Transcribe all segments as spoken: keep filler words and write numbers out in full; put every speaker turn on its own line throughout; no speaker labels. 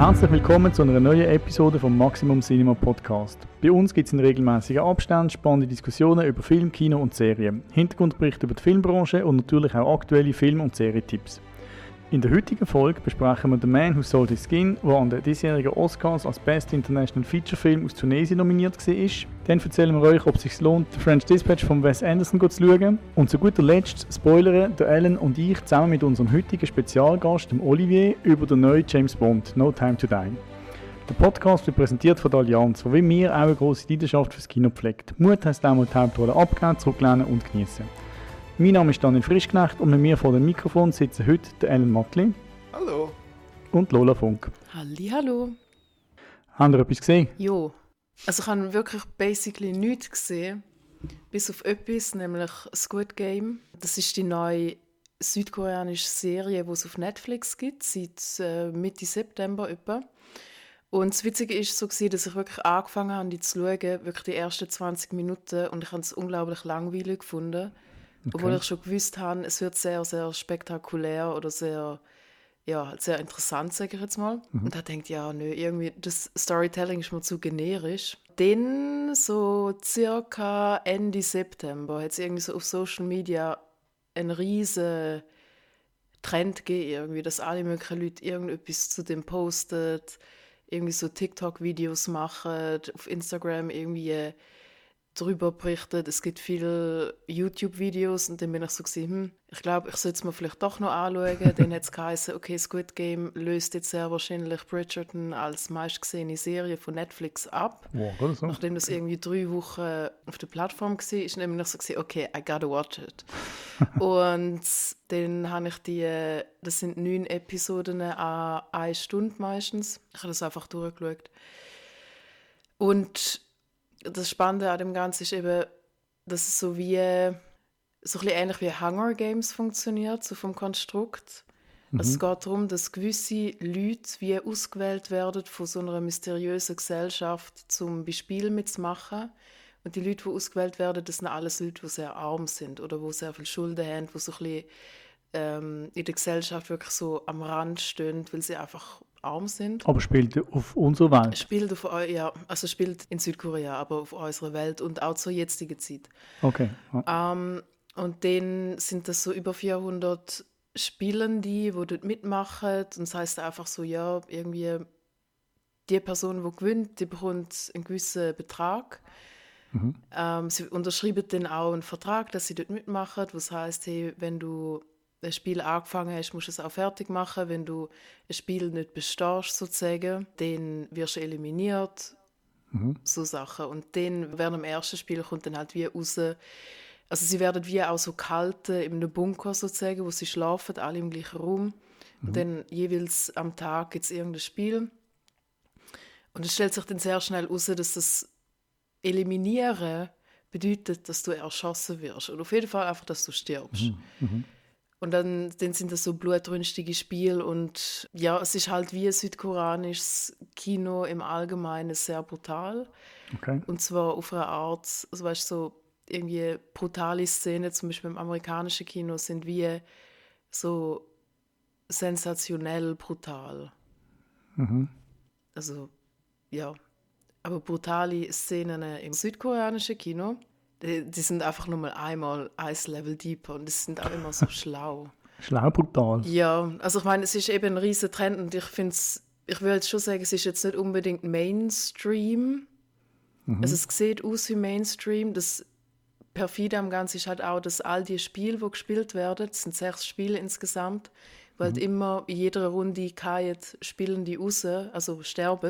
Herzlich willkommen zu einer neuen Episode vom Maximum Cinema Podcast. Bei uns gibt es in regelmäßigen Abständen spannende Diskussionen über Film, Kino und Serien, Hintergrundberichte über die Filmbranche und natürlich auch aktuelle Film- und Serientipps. In der heutigen Folge besprechen wir The Man Who Sold His Skin, der an den diesjährigen Oscars als Best International Feature Film aus Tunesien nominiert war. Dann erzählen wir euch, ob es sich lohnt, The French Dispatch von Wes Anderson zu schauen. Und zu guter Letzt spoilern der Ellen und ich zusammen mit unserem heutigen Spezialgast, dem Olivier, über den neuen James Bond, No Time to Die. Der Podcast wird präsentiert von der Allianz, wo wie mir auch eine grosse Leidenschaft fürs Kino pflegt. Mut heisst auch mal die Hauptrolle abgeben, zurücklehnen und genießen. Mein Name ist Daniel Frischknecht und mit mir vor dem Mikrofon sitzen heute der Ellen Mattli.
Hallo.
Und Lola Funk.
Hallihallo.
Habt ihr etwas gesehen?
Jo. Also ich habe wirklich basically nichts gesehen, bis auf etwas, nämlich Squid Game. Das ist die neue südkoreanische Serie, die es auf Netflix gibt, seit äh, Mitte September etwa. Und das Witzige war so, dass ich wirklich angefangen habe, die zu schauen, wirklich die ersten zwanzig Minuten, und ich habe es unglaublich langweilig gefunden. Okay. Obwohl ich schon gewusst habe, es wird sehr, sehr spektakulär oder sehr, ja, sehr interessant, sage ich jetzt mal. Mhm. Und da denkt ja, nö, irgendwie, das Storytelling ist mir zu generisch. Dann, so circa Ende September, hat es irgendwie so auf Social Media einen riesen Trend gegeben, irgendwie, dass alle möglichen Leute irgendetwas zu dem posten, irgendwie so TikTok-Videos machen, auf Instagram irgendwie darüber berichtet. Es gibt viele YouTube-Videos und dann bin ich so gewesen, hm, ich glaube, ich sollte es mir vielleicht doch noch anschauen. Dann hat es geheißen, okay, Squid Game löst jetzt sehr wahrscheinlich Bridgerton als meistgesehene Serie von Netflix ab.
Wow, so.
Nachdem das irgendwie drei Wochen auf der Plattform war, ist dann so gewesen, okay, I gotta watch it. Und dann habe ich die, das sind neun Episoden an eine Stunde meistens. Ich habe das einfach durchgeschaut. Und das Spannende an dem Ganzen ist eben, dass es so wie so ein bisschen ähnlich wie Hunger Games funktioniert, so vom Konstrukt. Mhm. Also es geht darum, dass gewisse Leute wie ausgewählt werden von so einer mysteriösen Gesellschaft, um bei Spielen mitzumachen. Und die Leute, die ausgewählt werden, das sind alles Leute, die sehr arm sind oder die sehr viel Schulden haben, die so ein bisschen ähm, in der Gesellschaft wirklich so am Rand stehen, weil sie einfach arm sind.
Aber spielt auf unserer Welt?
Spielt auf, ja, also spielt in Südkorea, aber auf unserer Welt und auch zur jetzigen Zeit.
Okay. Ja.
Ähm, und dann sind das so über vierhundert Spielende, die dort mitmachen. Und das heisst einfach so, ja, irgendwie die Person, die gewinnt, die bekommt einen gewissen Betrag. Mhm. Ähm, sie unterschreiben dann auch einen Vertrag, dass sie dort mitmachen, was heisst, hey, wenn du ein Spiel angefangen hast, musst du es auch fertig machen. Wenn du ein Spiel nicht bestehst, sozusagen, dann wirst du eliminiert. Mhm. So Sachen. Und dann während dem ersten Spiel kommt dann halt wie raus, also sie werden wie auch so gehalten in einem Bunker sozusagen, wo sie schlafen, alle im gleichen Raum. Mhm. Und dann jeweils am Tag gibt es irgendein Spiel. Und es stellt sich dann sehr schnell raus, dass das Eliminieren bedeutet, dass du erschossen wirst. Oder auf jeden Fall einfach, dass du stirbst. Mhm. Mhm. Und dann, dann sind das so blutrünstige Spiele und ja, es ist halt wie ein südkoreanisches Kino im Allgemeinen sehr brutal.
Okay.
Und zwar auf eine Art, also weißt du, so irgendwie brutale Szenen, zum Beispiel im amerikanischen Kino, sind wie so sensationell brutal. Mhm. Also, ja. Aber brutale Szenen im südkoreanischen Kino, Die, die sind einfach nur mal einmal ein Level deeper und die sind auch immer so schlau.
Schlau brutal.
Ja, also ich meine, es ist eben ein riesen Trend und ich finde es, ich will jetzt schon sagen, es ist jetzt nicht unbedingt Mainstream. Mhm. Also es sieht aus wie Mainstream. Das perfide am Ganzen ist halt auch, dass all die Spiele, die gespielt werden, das sind sechs Spiele insgesamt, weil mhm. immer in jeder Runde fallen Spielende raus, also sterben.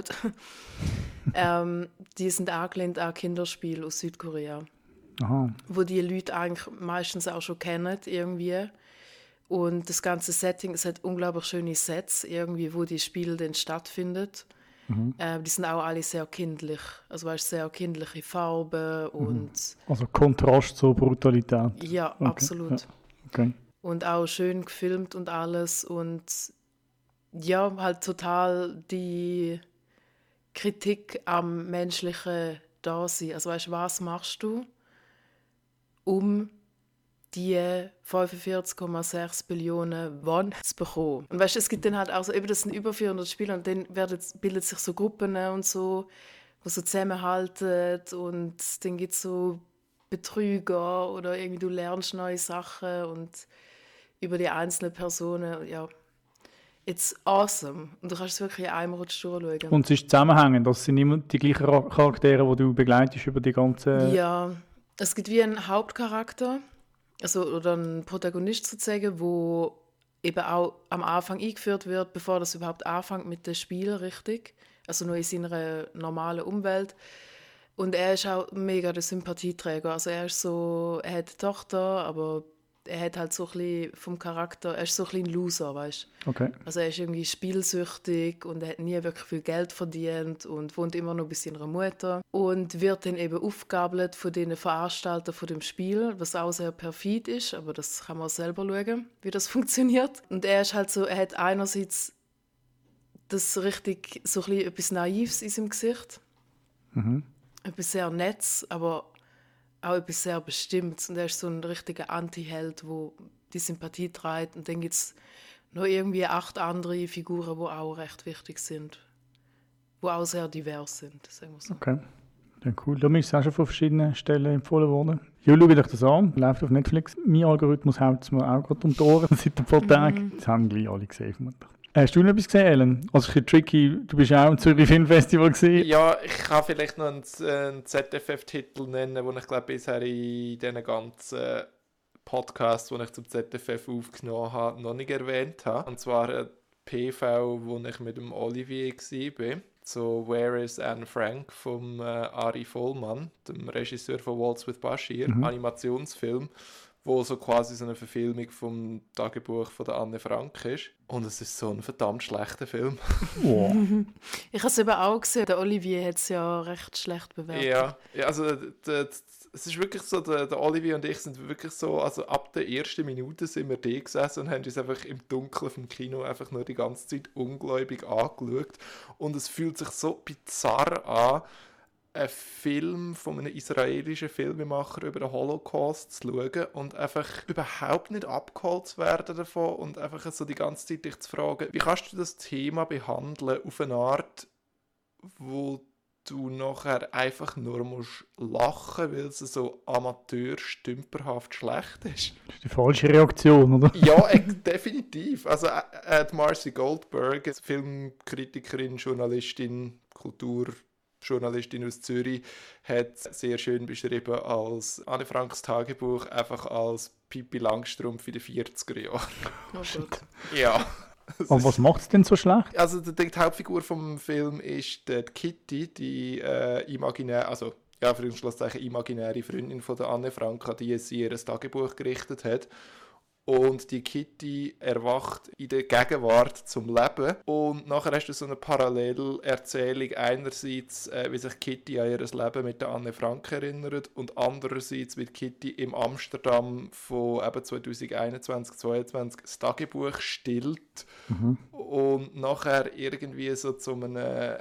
ähm, die sind angelehnt an Kinderspiele aus Südkorea.
Aha.
Wo die Leute eigentlich meistens auch schon kennen irgendwie. Und das ganze Setting, es hat unglaublich schöne Sets, irgendwie, wo die Spiele dann stattfinden. Mhm. Äh, die sind auch alle sehr kindlich. Also weißt, sehr kindliche Farben und...
Also Kontrast zur Brutalität.
Ja, okay. Absolut.
Ja. Okay.
Und auch schön gefilmt und alles. Und ja, halt total die Kritik am menschlichen Dasein. Also weißt, was machst du, um die fünfundvierzig Komma sechs Billionen Won zu bekommen. Und weißt du, es gibt dann halt auch so, eben das sind über vierhundert Spieler und dann werden, bilden sich so Gruppen und so, die so zusammenhalten und dann gibt es so Betrüger oder irgendwie du lernst neue Sachen und über die einzelnen Personen, ja, it's awesome. Und du kannst es wirklich in einem Rutsch durchschauen.
Und es ist zusammenhängend, das sind immer die gleichen Charaktere, die du begleitest über die ganze...
Ja, es gibt wie einen Hauptcharakter, also oder einen Protagonist sozusagen, wo eben auch am Anfang eingeführt wird, bevor das überhaupt anfängt mit dem Spiel, richtig. Also nur in seiner normalen Umwelt. Und er ist auch mega der Sympathieträger. Also er ist so, er hat eine Tochter, aber er hat halt so ein bisschen vom Charakter, er ist so ein bisschen ein Loser, weißt du.
Okay.
Also er ist irgendwie spielsüchtig und er hat nie wirklich viel Geld verdient und wohnt immer noch bei seiner Mutter und wird dann eben aufgegabelt von den Veranstaltern von dem Spiel, was auch sehr perfid ist, aber das kann man selber schauen, wie das funktioniert. Und er ist halt so, er hat einerseits das richtig, so ein bisschen etwas Naives in seinem Gesicht.
Mhm.
Etwas sehr Nettes, aber auch etwas sehr Bestimmtes. Und er ist so ein richtiger Anti-Held, der die Sympathie trägt. Und dann gibt es noch irgendwie acht andere Figuren, die auch recht wichtig sind. Die auch sehr divers sind, sagen wir so.
Okay, dann cool. Da ist es auch schon von verschiedenen Stellen empfohlen worden. Ja, schaut euch das an. Läuft auf Netflix. Mein Algorithmus haut es mir auch gerade um die Ohren seit ein paar Tagen. Das haben gleich alle gesehen, vermutlich. Hast du noch etwas gesehen, Ellen? Also, ein bisschen tricky. Du bist auch im Zürich Filmfestival gesehen.
Ja, ich kann vielleicht noch einen, einen Z F F-Titel nennen, den ich glaube bisher in diesen ganzen Podcasts, die ich zum Z F F aufgenommen habe, noch nicht erwähnt habe. Und zwar ein P V, wo ich mit dem Olivier war. So «Where is Anne Frank» vom äh, Ari Vollmann, dem Regisseur von «Waltz with Bashir»,
Mhm.
Animationsfilm, wo so quasi so eine Verfilmung vom Tagebuch von der Anne Frank ist. Und es ist so ein verdammt schlechter Film.
Oh.
Ich habe es eben auch gesehen. Der Olivier hat es ja recht schlecht bewertet.
Ja, ja, also d- d- es ist wirklich so, der, der Olivier und ich sind wirklich so, also ab der ersten Minute sind wir da gesessen und haben uns einfach im Dunkeln vom Kino einfach nur die ganze Zeit ungläubig angeschaut. Und es fühlt sich so bizarr an, einen Film von einem israelischen Filmemacher über den Holocaust zu schauen und einfach überhaupt nicht abgeholt zu werden davon und einfach so die ganze Zeit dich zu fragen, wie kannst du das Thema behandeln auf eine Art, wo du nachher einfach nur musst lachen, weil es so amateur-stümperhaft schlecht ist.
Das ist die falsche Reaktion, oder?
Ja, äh, definitiv. Also äh, äh, die Marcy Goldberg, Filmkritikerin, Journalistin, Kulturjournalistin aus Zürich, hat sehr schön beschrieben als Anne Franks Tagebuch, einfach als Pippi Langstrumpf in den vierziger Jahren.
Oh Gott.
Ja.
Aber was macht es denn so schlecht?
Also die, die Hauptfigur vom Film ist die Kitty, die äh, imaginär, also ja, für uns Schlusszeichen imaginäre Freundin von der Anne Frank, an die sie ihr Tagebuch gerichtet hat. Und die Kitty erwacht in der Gegenwart zum Leben. Und nachher hast du so eine Parallelerzählung. Einerseits, äh, wie sich Kitty an ihr Leben mit der Anne Frank erinnert und andererseits, wie Kitty im Amsterdam von eben zwanzig einundzwanzig, zweiundzwanzig das Tagebuch stillt.
Mhm.
Und nachher irgendwie so zu einem äh,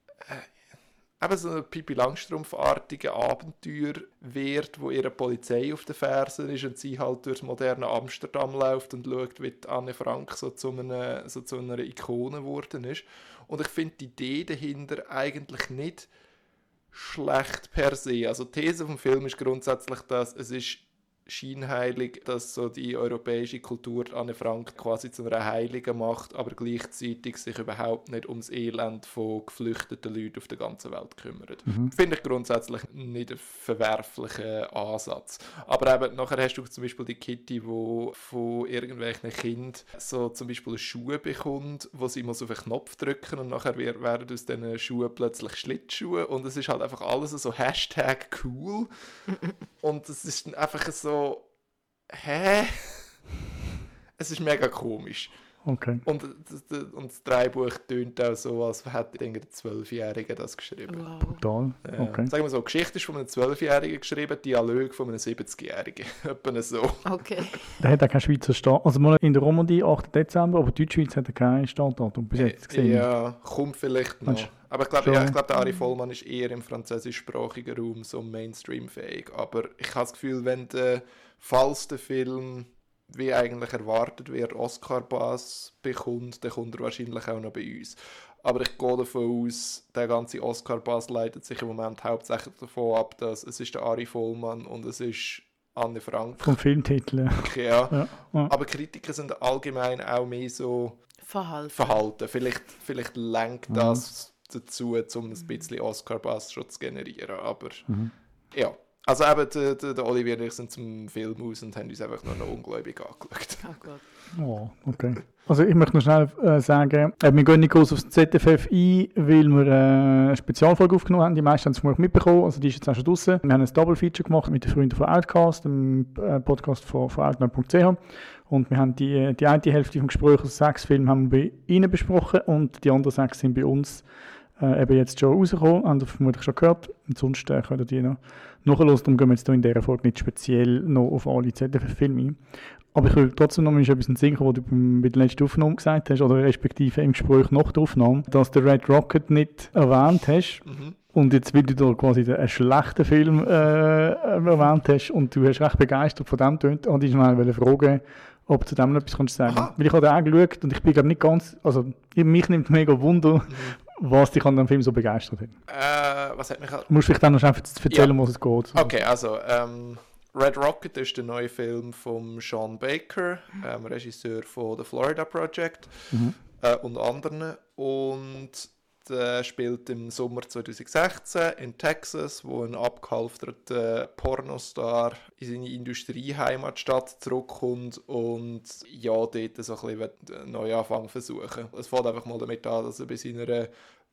eben so ein Pippi Langstrumpf-artigen Abenteuer wird, wo ihre Polizei auf den Fersen ist und sie halt durchs moderne Amsterdam läuft und schaut, wie die Anne Frank so zu einer, so zu einer Ikone geworden ist. Und ich finde die Idee dahinter eigentlich nicht schlecht per se. Also die These vom Film ist grundsätzlich, dass es ist scheinheilig, dass so die europäische Kultur Anne Frank quasi zu einer Heiligen macht, aber gleichzeitig sich überhaupt nicht ums Elend von geflüchteten Leuten auf der ganzen Welt kümmert.
Mhm.
Finde ich grundsätzlich nicht einen verwerflichen Ansatz. Aber eben, nachher hast du zum Beispiel die Kitty, die von irgendwelchen Kindern so zum Beispiel Schuhe bekommt, wo sie muss auf einen Knopf drücken und nachher werden aus diesen Schuhen plötzlich Schlittschuhe und es ist halt einfach alles so Hashtag cool und es ist dann einfach so hä? Es ist mega komisch.
Okay.
Und, und das Drehbuch tönt auch so, als hätte ein Zwölfjähriger das geschrieben.
Wow.
Total.
Ja.
Okay.
Sagen wir so, die Geschichte ist von einem Zwölfjährigen geschrieben, Dialog von einem siebzigjährigen. Etwa so.
Okay.
Der hat auch keinen Schweizer Start. Also mal in der Romandie, achten Dezember, aber Deutschschweiz hat er keinen Startdatum bis jetzt gesehen.
Ja, kommt vielleicht noch.
Meinst du?
Aber ich glaube,
Schon.
ja, ich glaube, der Ari Vollmann ist eher im französischsprachigen Raum so Mainstream-fähig. Aber ich habe das Gefühl, wenn der falls der Film, wie eigentlich erwartet wird, Oscar-Bass bekommt, dann kommt er wahrscheinlich auch noch bei uns. Aber ich gehe davon aus, der ganze Oscar-Bass leitet sich im Moment hauptsächlich davon ab, dass es ist der Ari Vollmann und es ist Anne Frank.
Vom Filmtitel.
Okay, ja.
Ja, ja.
Aber Kritiker sind allgemein auch mehr so
Verhalten.
Verhalten. Vielleicht, vielleicht lenkt
Mhm.
das dazu, um ein bisschen Oscar-Bass schon zu generieren. Aber
Mhm.
ja. Also eben, der, der, der Olivier und ich sind zum Film aus und haben uns einfach nur noch ungläubig angeschaut.
Oh Gott.
Oh, okay. Also ich möchte noch schnell äh, sagen, äh, wir gehen nicht groß aufs Z F F ein, weil wir äh, eine Spezialfolge aufgenommen haben. Die meisten haben es vermutlich mitbekommen, also die ist jetzt auch schon draussen. Wir haben ein Double-Feature gemacht mit den Freunden von Outcast, dem äh, Podcast von, von outnow punkt c h. Und wir haben die, die eine Hälfte vom Gespräch aus sechs Filmen haben wir bei ihnen besprochen und die anderen sechs sind bei uns äh, eben jetzt schon rausgekommen, haben ihr vermutlich schon gehört. Und sonst äh, könnt ihr die noch nachhören. Darum gehen wir jetzt hier in dieser Folge nicht speziell noch auf alle Z F F-Filme ein. Aber ich will trotzdem noch mal etwas in den Sinn kommen, was du beim, bei der letzten Aufnahme gesagt hast, oder respektive im Gespräch nach der Aufnahme, dass du Red Rocket nicht erwähnt hast.
Mhm.
Und jetzt, weil du da quasi einen schlechten Film äh, erwähnt hast und du hast recht begeistert von dem tönt, und ich wollte fragen, ob du zu dem noch etwas kannst sagen kannst. Weil ich habe da auch geschaut und ich bin glaube nicht ganz, also mich nimmt mega Wunder,
Mhm.
was dich an dem Film so begeistert hat.
Äh, was hat mich...
Du musst vielleicht dann noch schnell erzählen, um was es geht.
Okay, also ähm, Red Rocket ist der neue Film von Sean Baker, ähm, Regisseur von The Florida Project
Mhm.
äh, und anderen. Und der spielt im Sommer zwanzig sechzehn in Texas, wo ein abgehalfterter Pornostar in seine Industrieheimatstadt zurückkommt und ja, dort so ein bisschen einen Neuanfang versuchen. Es fängt einfach mal damit an, dass er bei seiner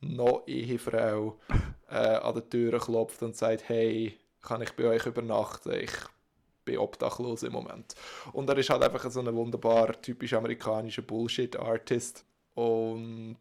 Noch-Ehefrau äh, an der Tür klopft und sagt, hey, kann ich bei euch übernachten? Ich bin obdachlos im Moment. Und er ist halt einfach so ein wunderbar typisch amerikanischer Bullshit-Artist. Und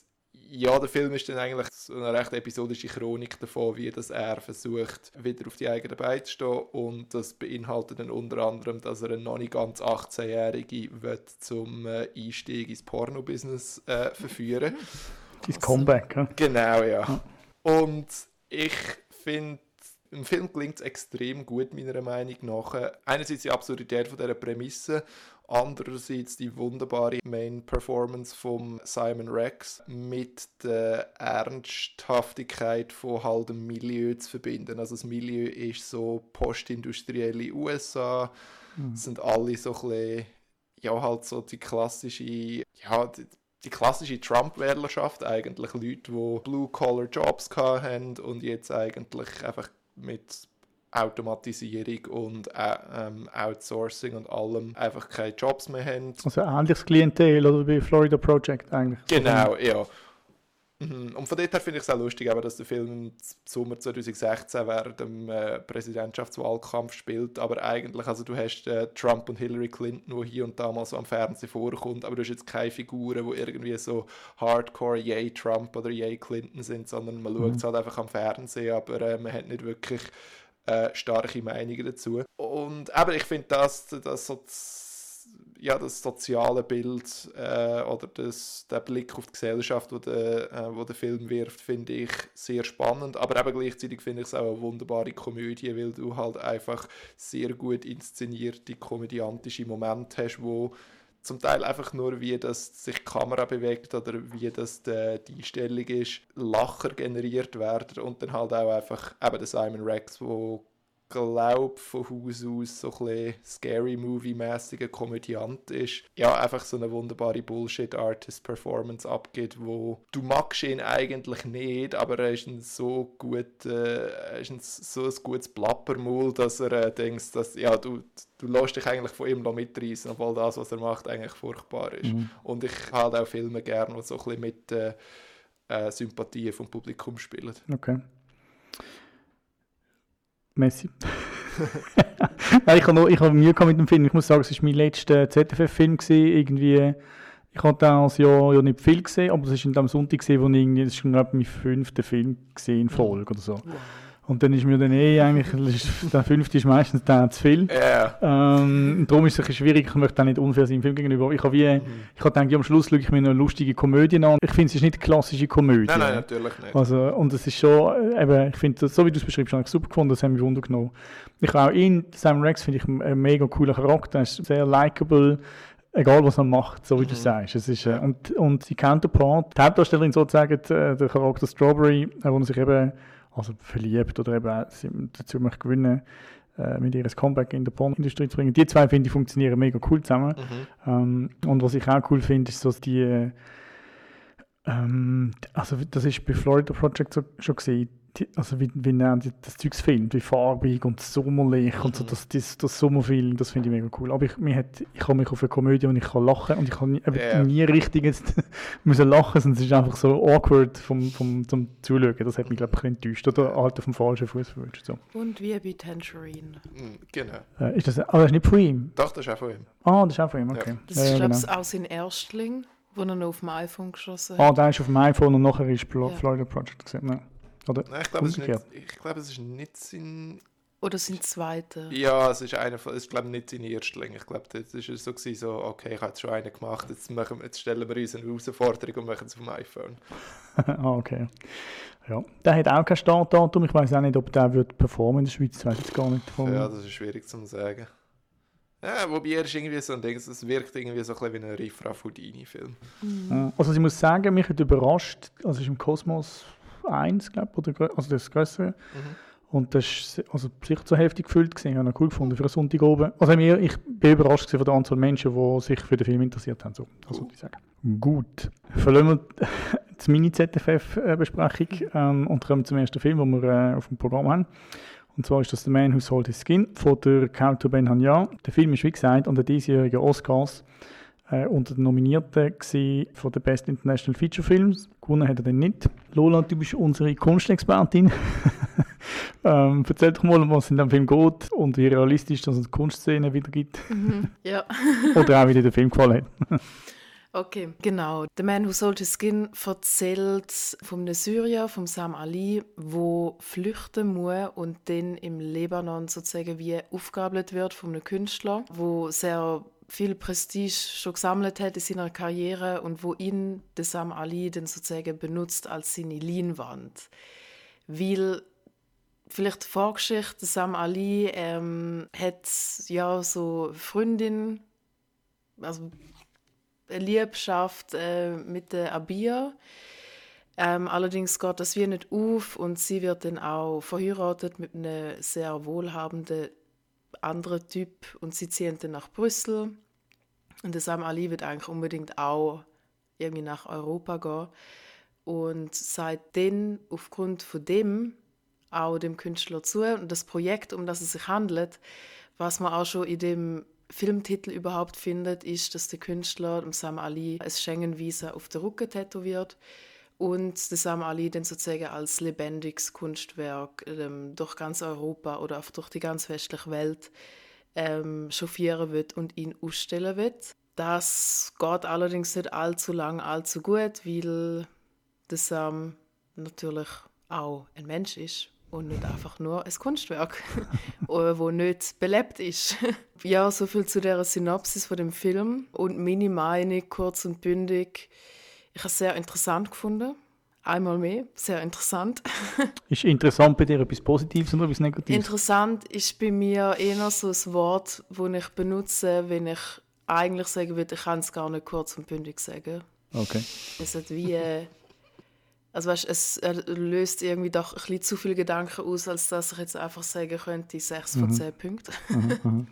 ja, der Film ist dann eigentlich so eine recht episodische Chronik davon, wie das er versucht, wieder auf die eigenen Beine zu stehen. Und das beinhaltet dann unter anderem, dass er einen noch nicht ganz achtzehnjährigen will zum äh, Einstieg ins Porno-Business äh, verführen.
Dein Comeback, ja?
Genau, ja. Und ich finde, im Film gelingt es extrem gut, meiner Meinung nach. Einerseits die Absurdität von dieser Prämisse, andererseits die wunderbare Main-Performance von Simon Rex mit der Ernsthaftigkeit von halt dem Milieu zu verbinden. Also das Milieu ist so postindustrielle U S A, mhm. sind alle so ein bisschen, ja halt so die klassische, ja die, die klassische Trump-Wählerschaft eigentlich, Leute, die Blue-Collar-Jobs hatten und jetzt eigentlich einfach mit Automatisierung und äh, ähm, Outsourcing und allem einfach keine Jobs mehr haben.
Also ein ähnliches Klientel oder bei Florida Project eigentlich.
Genau, ja. Mhm. Und von dort her finde ich es auch lustig, aber, dass der Film im Sommer zwanzig sechzehn während dem äh, Präsidentschaftswahlkampf spielt, aber eigentlich, also du hast äh, Trump und Hillary Clinton, die hier und da mal so am Fernsehen vorkommt, aber du hast jetzt keine Figuren, die irgendwie so Hardcore Yay Trump oder Yay Clinton sind, sondern man mhm. schaut es halt einfach am Fernsehen, aber äh, man hat nicht wirklich äh, starke Meinungen dazu. Und aber ich finde das, das so ja, das soziale Bild äh, oder das, der Blick auf die Gesellschaft, wo der, äh, wo der Film wirft, finde ich sehr spannend. Aber eben gleichzeitig finde ich es auch eine wunderbare Komödie, weil du halt einfach sehr gut inszenierte komödiantische Momente hast, wo zum Teil einfach nur, wie das sich die Kamera bewegt oder wie das die, die Einstellung ist, Lacher generiert werden und dann halt auch einfach eben der Simon Rex, wo glaube von Haus aus so ein bisschen Scary-Movie-mäßiger Komödiant ist. Ja, einfach so eine wunderbare Bullshit-Artist-Performance abgibt, wo du magst ihn eigentlich nicht, aber er ist ein so gut, äh, er ist ein, so ein gutes Plappermaul, dass er äh, denkst, dass ja, du, du lässt dich eigentlich von ihm mitreißen, obwohl das, was er macht, eigentlich furchtbar ist. Mhm. Und ich habe auch Filme gerne, die so ein bisschen mit äh, äh, Sympathien vom Publikum spielen.
Okay. Messi. Nein, ich habe noch, ich habe Mühe mit dem Film. Ich muss sagen, es war mein letzter Z F F-Film irgendwie. Ich habe das Jahr ja nicht viel gesehen, aber es war in dem Sonntag gesehen, wo ich irgendwie, das ist glaube ich mein fünfter Film gesehen in Folge oder so. Wow. Und dann ist mir dann eh eigentlich, der fünfte ist meistens der zu viel.
Yeah.
Ähm, darum ist es ein bisschen schwierig, ich möchte auch nicht unfair sein im Film gegenüber. Ich habe wie, mhm. ich habe gedacht, ja, am Schluss schaue ich mir eine lustige Komödie an. Ich finde, es ist nicht eine klassische Komödie.
Nein, nein, natürlich nicht.
Also, und es ist schon, eben, ich finde, so wie du es beschreibst, habe ich super gefunden, das hat mich wundergenommen. Ich habe auch ihn, Sam Rex, finde ich einen mega coolen Charakter, er ist sehr likeable, egal was er macht, so wie mhm. du sagst. Es ist, äh, und, und die Counterpart, die Hauptdarstellerin sozusagen, äh, der Charakter Strawberry, äh, wo er sich eben also verliebt oder eben dazu möchte gewinnen, äh, mit ihr ein Comeback in der Pornindustrie zu bringen. Die zwei, finde ich, funktionieren mega cool zusammen. Mhm. Ähm, und was ich auch cool finde, ist so die, ähm, also das ist bei Florida Project so, schon gesehen, die, also wie, wie er das Zeugs filmt, wie farbig und sommerlich mhm. und so, das, das, das Sommerfilm, das finde ich mega cool. Aber ich, mir hat, ich habe mich auf eine Komödie und ich kann lachen und ich habe nie, yeah. nie richtig jetzt müssen lachen, sondern es ist einfach so awkward vom, vom, zum Zuschauen. Das hat mich, glaube ich, ein bisschen enttäuscht oder halt auf dem falschen Fuß verwünscht. So.
Und wie bei Tangerine.
Genau.
Äh, ist das, aber das ist nicht von ihm?
Doch, das ist auch von ihm.
Ah, das ist auch von ihm, okay.
Ja.
Das ist,
ja,
glaube ich,
genau.
auch sein Erstling, wo er noch auf dem iPhone geschossen
hat.
Ah,
der ist auf dem iPhone und nachher ist Flo-
ja.
Florida Project gesehen. Nein. Oder
Nein, ich glaube, es, glaub, es ist nicht sein...
Oder sein zweiter.
Ja, es ist einer von, ich glaube nicht sein Erstling. Ich glaube, das war so, gewesen, so, okay, ich habe jetzt schon einen gemacht, jetzt, machen, jetzt stellen wir uns eine Herausforderung und machen es auf dem iPhone.
ah, okay. Ja. Der hat auch kein Startdatum. Ich weiß auch nicht, ob der wird performen in der Schweiz. Das weiß ich jetzt gar nicht. Von...
Ja, das ist schwierig zu sagen. Ja, wobei er ist irgendwie so ein Ding, es wirkt irgendwie so ein bisschen wie ein Riff Raffudini-Film.
Mhm. Also ich muss sagen, mich hat überrascht, also es ist im Kosmos eins, glaube ich, oder, also das Größere. Mhm. Und das ist also sicher zur Hälfte gefüllt gewesen. Ich habe ihn cool gefunden für einen Sonntag oben. Also ich bin überrascht von der Anzahl Menschen, die sich für den Film interessiert haben. So, das würde ich sagen. Gut. Verlassen wir die Mini-Z F F-Besprechung ähm, und kommen zum ersten Film, den wir äh, auf dem Programm haben. Und zwar ist das «The Man Who Sold His Skin» von der Kauto Ben-Hanya. Der Film ist, wie gesagt, an den diesjährigen Oscars Äh, unter den Nominierten von den Best International Feature Films. Gewonnen hat er dann nicht. Lola, du bist unsere Kunstexpertin. ähm, erzähl doch mal, was in dem Film geht und wie realistisch das eine Kunstszene wieder gibt.
Mhm, ja.
Oder auch, wie dir der Film gefallen hat.
Okay, genau. «The Man Who Sold His Skin» erzählt von einem Syrier, von Sam Ali, der flüchten muss und dann im Libanon sozusagen wie aufgegabelt wird von einem Künstler, der sehr viel Prestige schon gesammelt hat in seiner Karriere und wo ihn der Sam Ali dann sozusagen benutzt als seine Leinwand. Weil vielleicht die Vorgeschichte, Sam Ali ähm, hat ja so eine Freundin, also eine Liebschaft äh, mit der Abia. Ähm, allerdings geht das wie nicht auf und sie wird dann auch verheiratet mit einem sehr wohlhabenden anderer Typ und sie ziehen dann nach Brüssel und der Sam Ali wird eigentlich unbedingt auch irgendwie nach Europa gehen und seitdem aufgrund von dem auch dem Künstler zu und das Projekt, um das es sich handelt, was man auch schon in dem Filmtitel überhaupt findet, ist, dass der Künstler dem Sam Ali ein Schengen-Visa auf den Rücken tätowiert und der Sam Ali dann sozusagen als lebendiges Kunstwerk ähm, durch ganz Europa oder auch durch die ganz westliche Welt ähm, chauffieren wird und ihn ausstellen wird. Das geht allerdings nicht allzu lang, allzu gut, weil der Sam natürlich auch ein Mensch ist und nicht einfach nur ein Kunstwerk, das nicht belebt ist. Ja, so viel zu der Synopsis von dem Film und meine Meinung, kurz und bündig. Ich habe es sehr interessant gefunden. Einmal mehr, sehr interessant.
Ist interessant bei dir etwas Positives oder etwas Negatives?
Interessant ist bei mir eher so ein Wort, das ich benutze, wenn ich eigentlich sagen würde, ich kann es gar nicht kurz und bündig sagen.
Okay.
Es hat wie... Also weißt, es löst irgendwie doch ein bisschen zu viele Gedanken aus, als dass ich jetzt einfach sagen könnte, sechs von zehn Punkten. Mhm,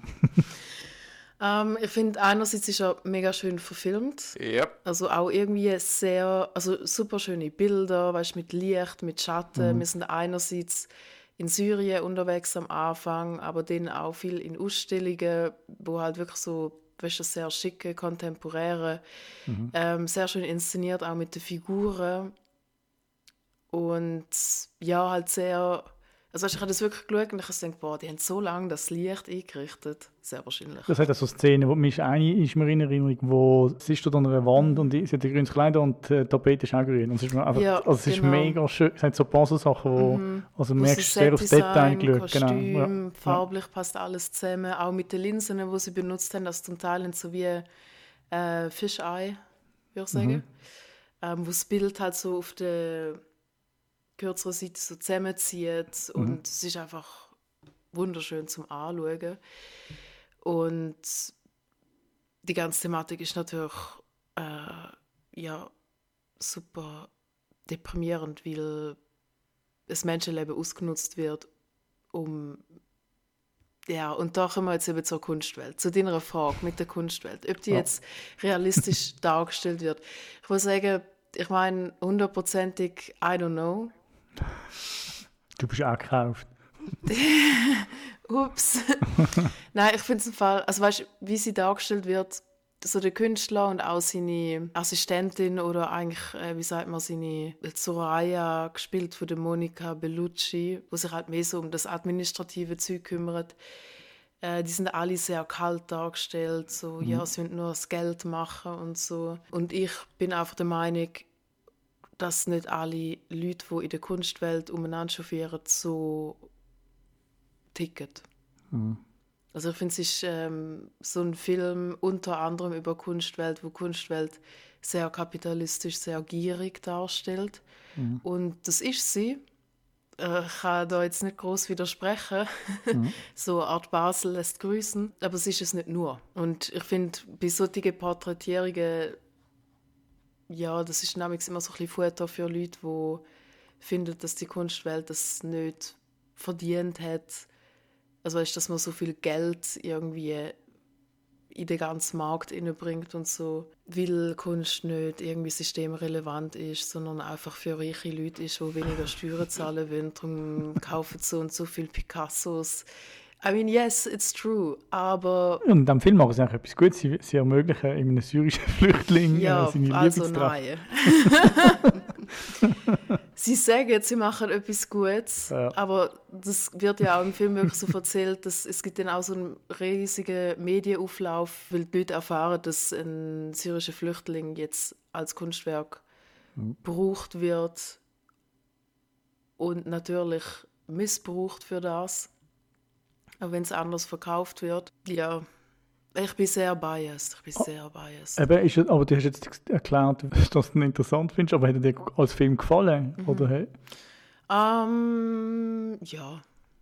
ähm, ich finde, einerseits ist er mega schön verfilmt.
Yep.
Also auch irgendwie sehr, also super schöne Bilder, weißt, mit Licht, mit Schatten. Mhm. Wir sind einerseits in Syrien unterwegs am Anfang, aber dann auch viel in Ausstellungen, wo halt wirklich so, weißt du, sehr schicke, kontemporäre, mhm. ähm, sehr schön inszeniert, auch mit den Figuren. Und ja, halt sehr, Also ich habe das wirklich geschaut und ich habe gedacht, boah, die haben so lange das Licht eingerichtet. Sehr wahrscheinlich.
Das hat so Szenen, wo mich eine ist mir in Erinnerung, wo sie ist dort an einer Wand und sie hat ein grünes Kleid und die Tapete ist auch grün. Und es ist, mir einfach,
Ja,
also es ist
genau.
mega schön. Es hat so Puzzle-Sachen, wo
Mhm.
also
Wo
merkst
so
sehr aufs Detail
Setdesign,
geschaut. Genau.
Kostüm,
Ja.
farblich passt alles zusammen. Auch mit den Linsen, die sie benutzt haben, das zum Teil so wie äh, Fischei, würde ich sagen.
Mhm.
Ähm, wo das Bild halt so auf der kürzeren Seite so zusammenzieht
Mhm.
und es ist einfach wunderschön zum Anschauen. Und die ganze Thematik ist natürlich äh, ja, super deprimierend, weil das Menschenleben ausgenutzt wird, um ja, und da kommen wir jetzt eben zur Kunstwelt, zu deiner Frage mit der Kunstwelt, ob die
Ja.
jetzt realistisch dargestellt wird. Ich muss sagen, ich meine, hundertprozentig, I don't know.
Du bist auch gekauft.
Ups. Nein, ich finde es im Fall, also weißt du, wie sie dargestellt wird, so der Künstler und auch seine Assistentin oder eigentlich, äh, wie sagt man, seine Soraya, gespielt von der Monica Bellucci, wo sich halt mehr so um das administrative Zeug kümmert. Äh, die sind alle sehr kalt dargestellt, so,
Mhm.
ja, sie wollen nur das Geld machen und so. Und ich bin einfach der Meinung, dass nicht alle Leute, die in der Kunstwelt umeinander chauffieren, so ticken.
Mhm.
Also ich finde, es ist ähm, so ein Film unter anderem über Kunstwelt, wo Kunstwelt sehr kapitalistisch, sehr gierig darstellt.
Mhm.
Und das ist sie. Äh, ich kann da jetzt nicht groß widersprechen.
Mhm.
So eine Art Basel lässt grüßen. Aber es ist es nicht nur. Und ich finde, bei solchen Porträtierungen, ja, das ist nämlich immer so ein bisschen Futter für Leute, die finden, dass die Kunstwelt das nicht verdient hat. Also weißt, dass man so viel Geld irgendwie in den ganzen Markt hineinbringt und so, weil Kunst nicht irgendwie systemrelevant ist, sondern einfach für reiche Leute ist, die weniger Steuern zahlen wollen. Darum kaufen so und so viele Picassos. I mean, yes, it's true, aber
Und in diesem Film machen sie eigentlich etwas Gutes. Sie, sie ermöglichen einem syrischen Flüchtling
ja,
äh, seine
also
Liebe zu
nein.
treffen.
Sie sagen, sie machen etwas Gutes,
Ja.
aber das wird ja auch im Film wirklich so erzählt, dass es gibt dann auch so einen riesigen Medienauflauf, weil die Leute erfahren, dass ein syrischer Flüchtling jetzt als Kunstwerk
Mhm.
gebraucht wird und natürlich missbraucht für das, auch wenn es anders verkauft wird. Ja, ich bin sehr biased, ich bin
Oh.
sehr biased.
Eben, ist, aber du hast jetzt erklärt, dass du ihn interessant findest, aber hat er dir als Film gefallen?
Mhm.
Oder, hey?
Ähm, ja.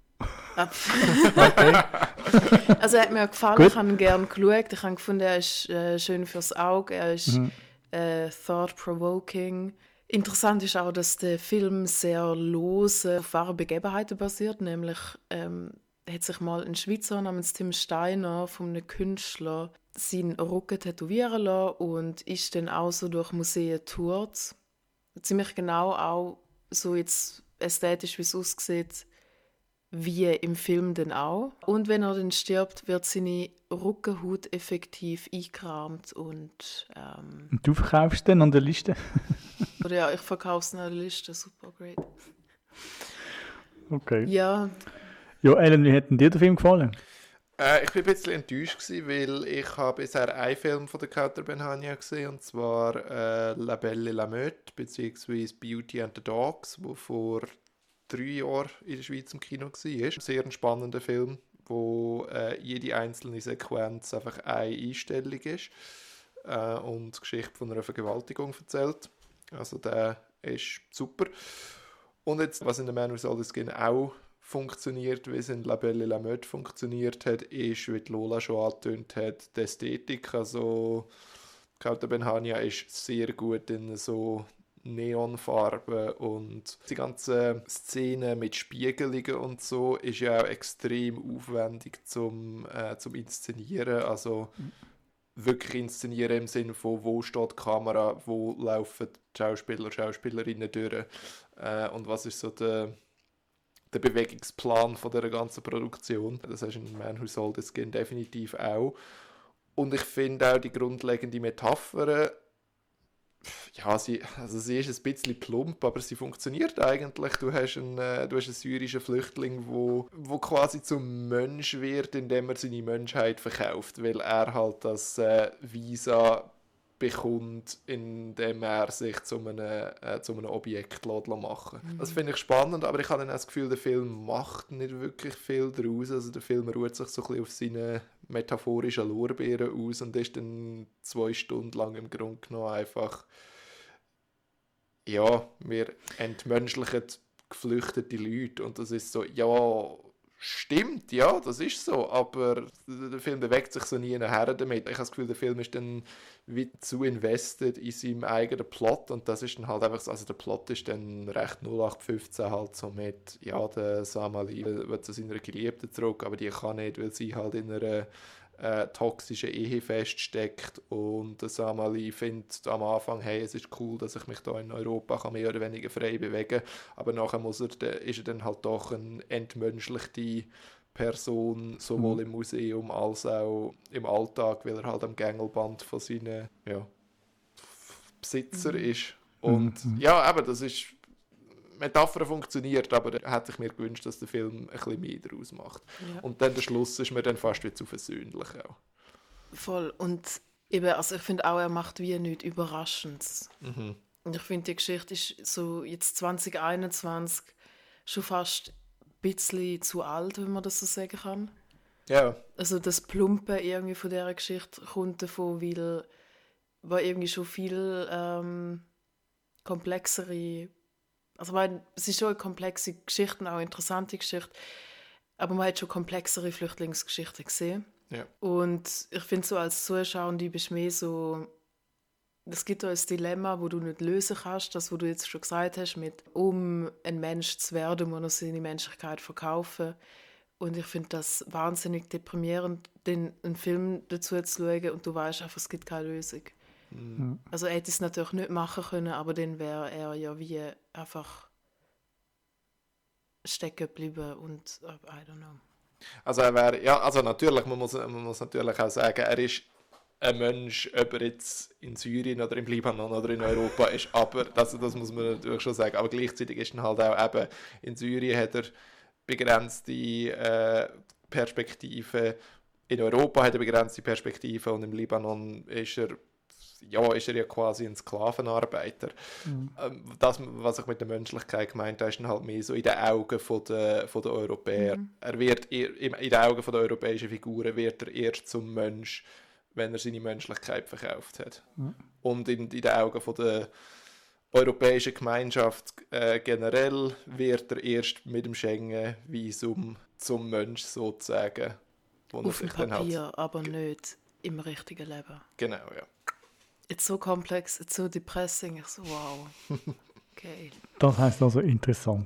Okay.
Also er hat mir gefallen,
Gut.
ich habe ihn gerne geschaut. Ich habe gefunden, er ist äh, schön fürs Auge, er ist
Mhm.
äh, thought-provoking. Interessant ist auch, dass der Film sehr lose auf wahren Begebenheiten basiert, nämlich ähm, hat sich mal ein Schweizer namens Tim Steiner von einem Künstler seinen Rücken tätowieren lassen und ist dann auch so durch Museen getourt. Ziemlich genau auch so jetzt ästhetisch, wie es aussieht, wie im Film dann auch. Und wenn er dann stirbt, wird seine Rückenhaut effektiv eingerahmt und ähm,
Und du verkaufst den an der Liste?
oder ja, ich verkaufe es in der Liste, super great.
Okay.
Ja,
Ja, Ellen, wie hat denn dir der Film gefallen?
Äh, ich war ein bisschen enttäuscht, gewesen, weil ich habe bisher einen Film von der Kouter Benhania gesehen, und zwar äh, La Belle et la Meute, beziehungsweise Beauty and the Dogs, der vor drei Jahren in der Schweiz im Kino war. Ein sehr spannender Film, wo äh, jede einzelne Sequenz einfach eine Einstellung ist äh, und die Geschichte von einer Vergewaltigung erzählt. Also der ist super. Und jetzt, was in The Man Who Sold the Skin auch funktioniert, wie es in La Belle et la Meute funktioniert hat, ist, wie die Lola schon angetönt hat, die Ästhetik. Also Kouter Benhania ist sehr gut in so Neonfarben, und die ganze Szene mit Spiegelungen und so ist ja auch extrem aufwendig zum, äh, zum Inszenieren. Also wirklich inszenieren im Sinne von, wo steht die Kamera, wo laufen die Schauspieler, Schauspielerinnen durch äh, und was ist so der, der Bewegungsplan von dieser ganzen Produktion. Das hast du in Man Who Sold the Skin definitiv auch. Und ich finde auch die grundlegende Metapher ja, sie, also sie ist ein bisschen plump, aber sie funktioniert eigentlich. Du hast einen, äh, du hast einen syrischen Flüchtling, wo, wo quasi zum Mensch wird, indem er seine Menschheit verkauft, weil er halt das äh, Visa bekommt, indem er sich zu einem, äh, zu einem Objekt machen lässt. Mhm. Das finde ich spannend, aber ich habe dann auch das Gefühl, der Film macht nicht wirklich viel daraus. Also der Film ruht sich so ein bisschen auf seine metaphorischen Lorbeeren aus und ist dann zwei Stunden lang im Grunde genommen einfach ja, wir entmenschlichen geflüchtete Leute und das ist so, ja, stimmt, ja, das ist so, aber der Film bewegt sich so nie nachher damit. Ich habe das Gefühl, der Film ist dann wie zu invested in seinem eigenen Plot und das ist dann halt einfach, also der Plot ist dann recht null acht fünfzehn halt so mit, ja, der Sam Ali will zu seiner Geliebten zurück, aber die kann nicht, weil sie halt in einer äh, toxischen Ehe feststeckt und der Sam Ali findet am Anfang, hey, es ist cool, dass ich mich da in Europa kann mehr oder weniger frei bewegen kann, aber nachher muss er, ist er dann halt doch eine entmenschlichte Person, sowohl mhm. im Museum als auch im Alltag, weil er halt am Gängelband von seinen ja, Besitzer mhm. ist. Und mhm. ja, eben, das ist Metapher funktioniert, aber er hätte ich mir gewünscht, dass der Film ein bisschen mehr daraus macht. Ja. Und dann der Schluss ist mir dann fast wie zu versöhnlich auch.
Voll. Und eben, also ich finde auch, er macht wie nichts Überraschendes.
Mhm.
Und ich finde, die Geschichte ist so jetzt zwanzig einundzwanzig schon fast ein bisschen zu alt, wenn man das so sagen kann.
Ja.
Also das Plumpe irgendwie von dieser Geschichte kommt davon, weil war irgendwie schon viel ähm, komplexere, also man, es ist schon eine komplexe Geschichte, auch eine interessante Geschichte, aber man hat schon komplexere Flüchtlingsgeschichten gesehen.
Ja.
Und ich finde so als Zuschauer, du bist mehr so, es gibt auch ein Dilemma, wo du nicht lösen kannst, das, was du jetzt schon gesagt hast, mit um ein Mensch zu werden, muss er seine Menschlichkeit verkaufen. Und ich finde das wahnsinnig deprimierend, den, einen Film dazu zu schauen und du weißt einfach, es gibt keine Lösung.
Mhm.
Also er hätte es natürlich nicht machen können, aber dann wäre er ja wie einfach stecken geblieben und I don't know.
Also er wäre, ja, also natürlich, man muss, man muss natürlich auch sagen, er ist ein Mensch, ob er jetzt in Syrien oder im Libanon oder in Europa ist, aber das, das muss man natürlich schon sagen, aber gleichzeitig ist dann halt auch eben, in Syrien hat er begrenzte äh, Perspektive, in Europa hat er begrenzte Perspektive und im Libanon ist er ja, ist er ja quasi ein Sklavenarbeiter. Mhm. Das, was ich mit der Menschlichkeit gemeint habe, ist dann halt mehr so in den Augen von der, von der Europäer. Mhm. Er wird eher, in den Augen von der europäischen Figuren wird er erst zum Mensch, wenn er seine Menschlichkeit verkauft hat. Mhm. Und in, in den Augen von der europäischen Gemeinschaft äh, generell wird er erst mit dem Schengen-Visum zum Mensch sozusagen.
Auf dem Papier, halt, aber nicht im richtigen Leben.
Genau, ja.
It's so komplex, it's so depressing. Ich so, wow. Okay.
Das heisst also interessant.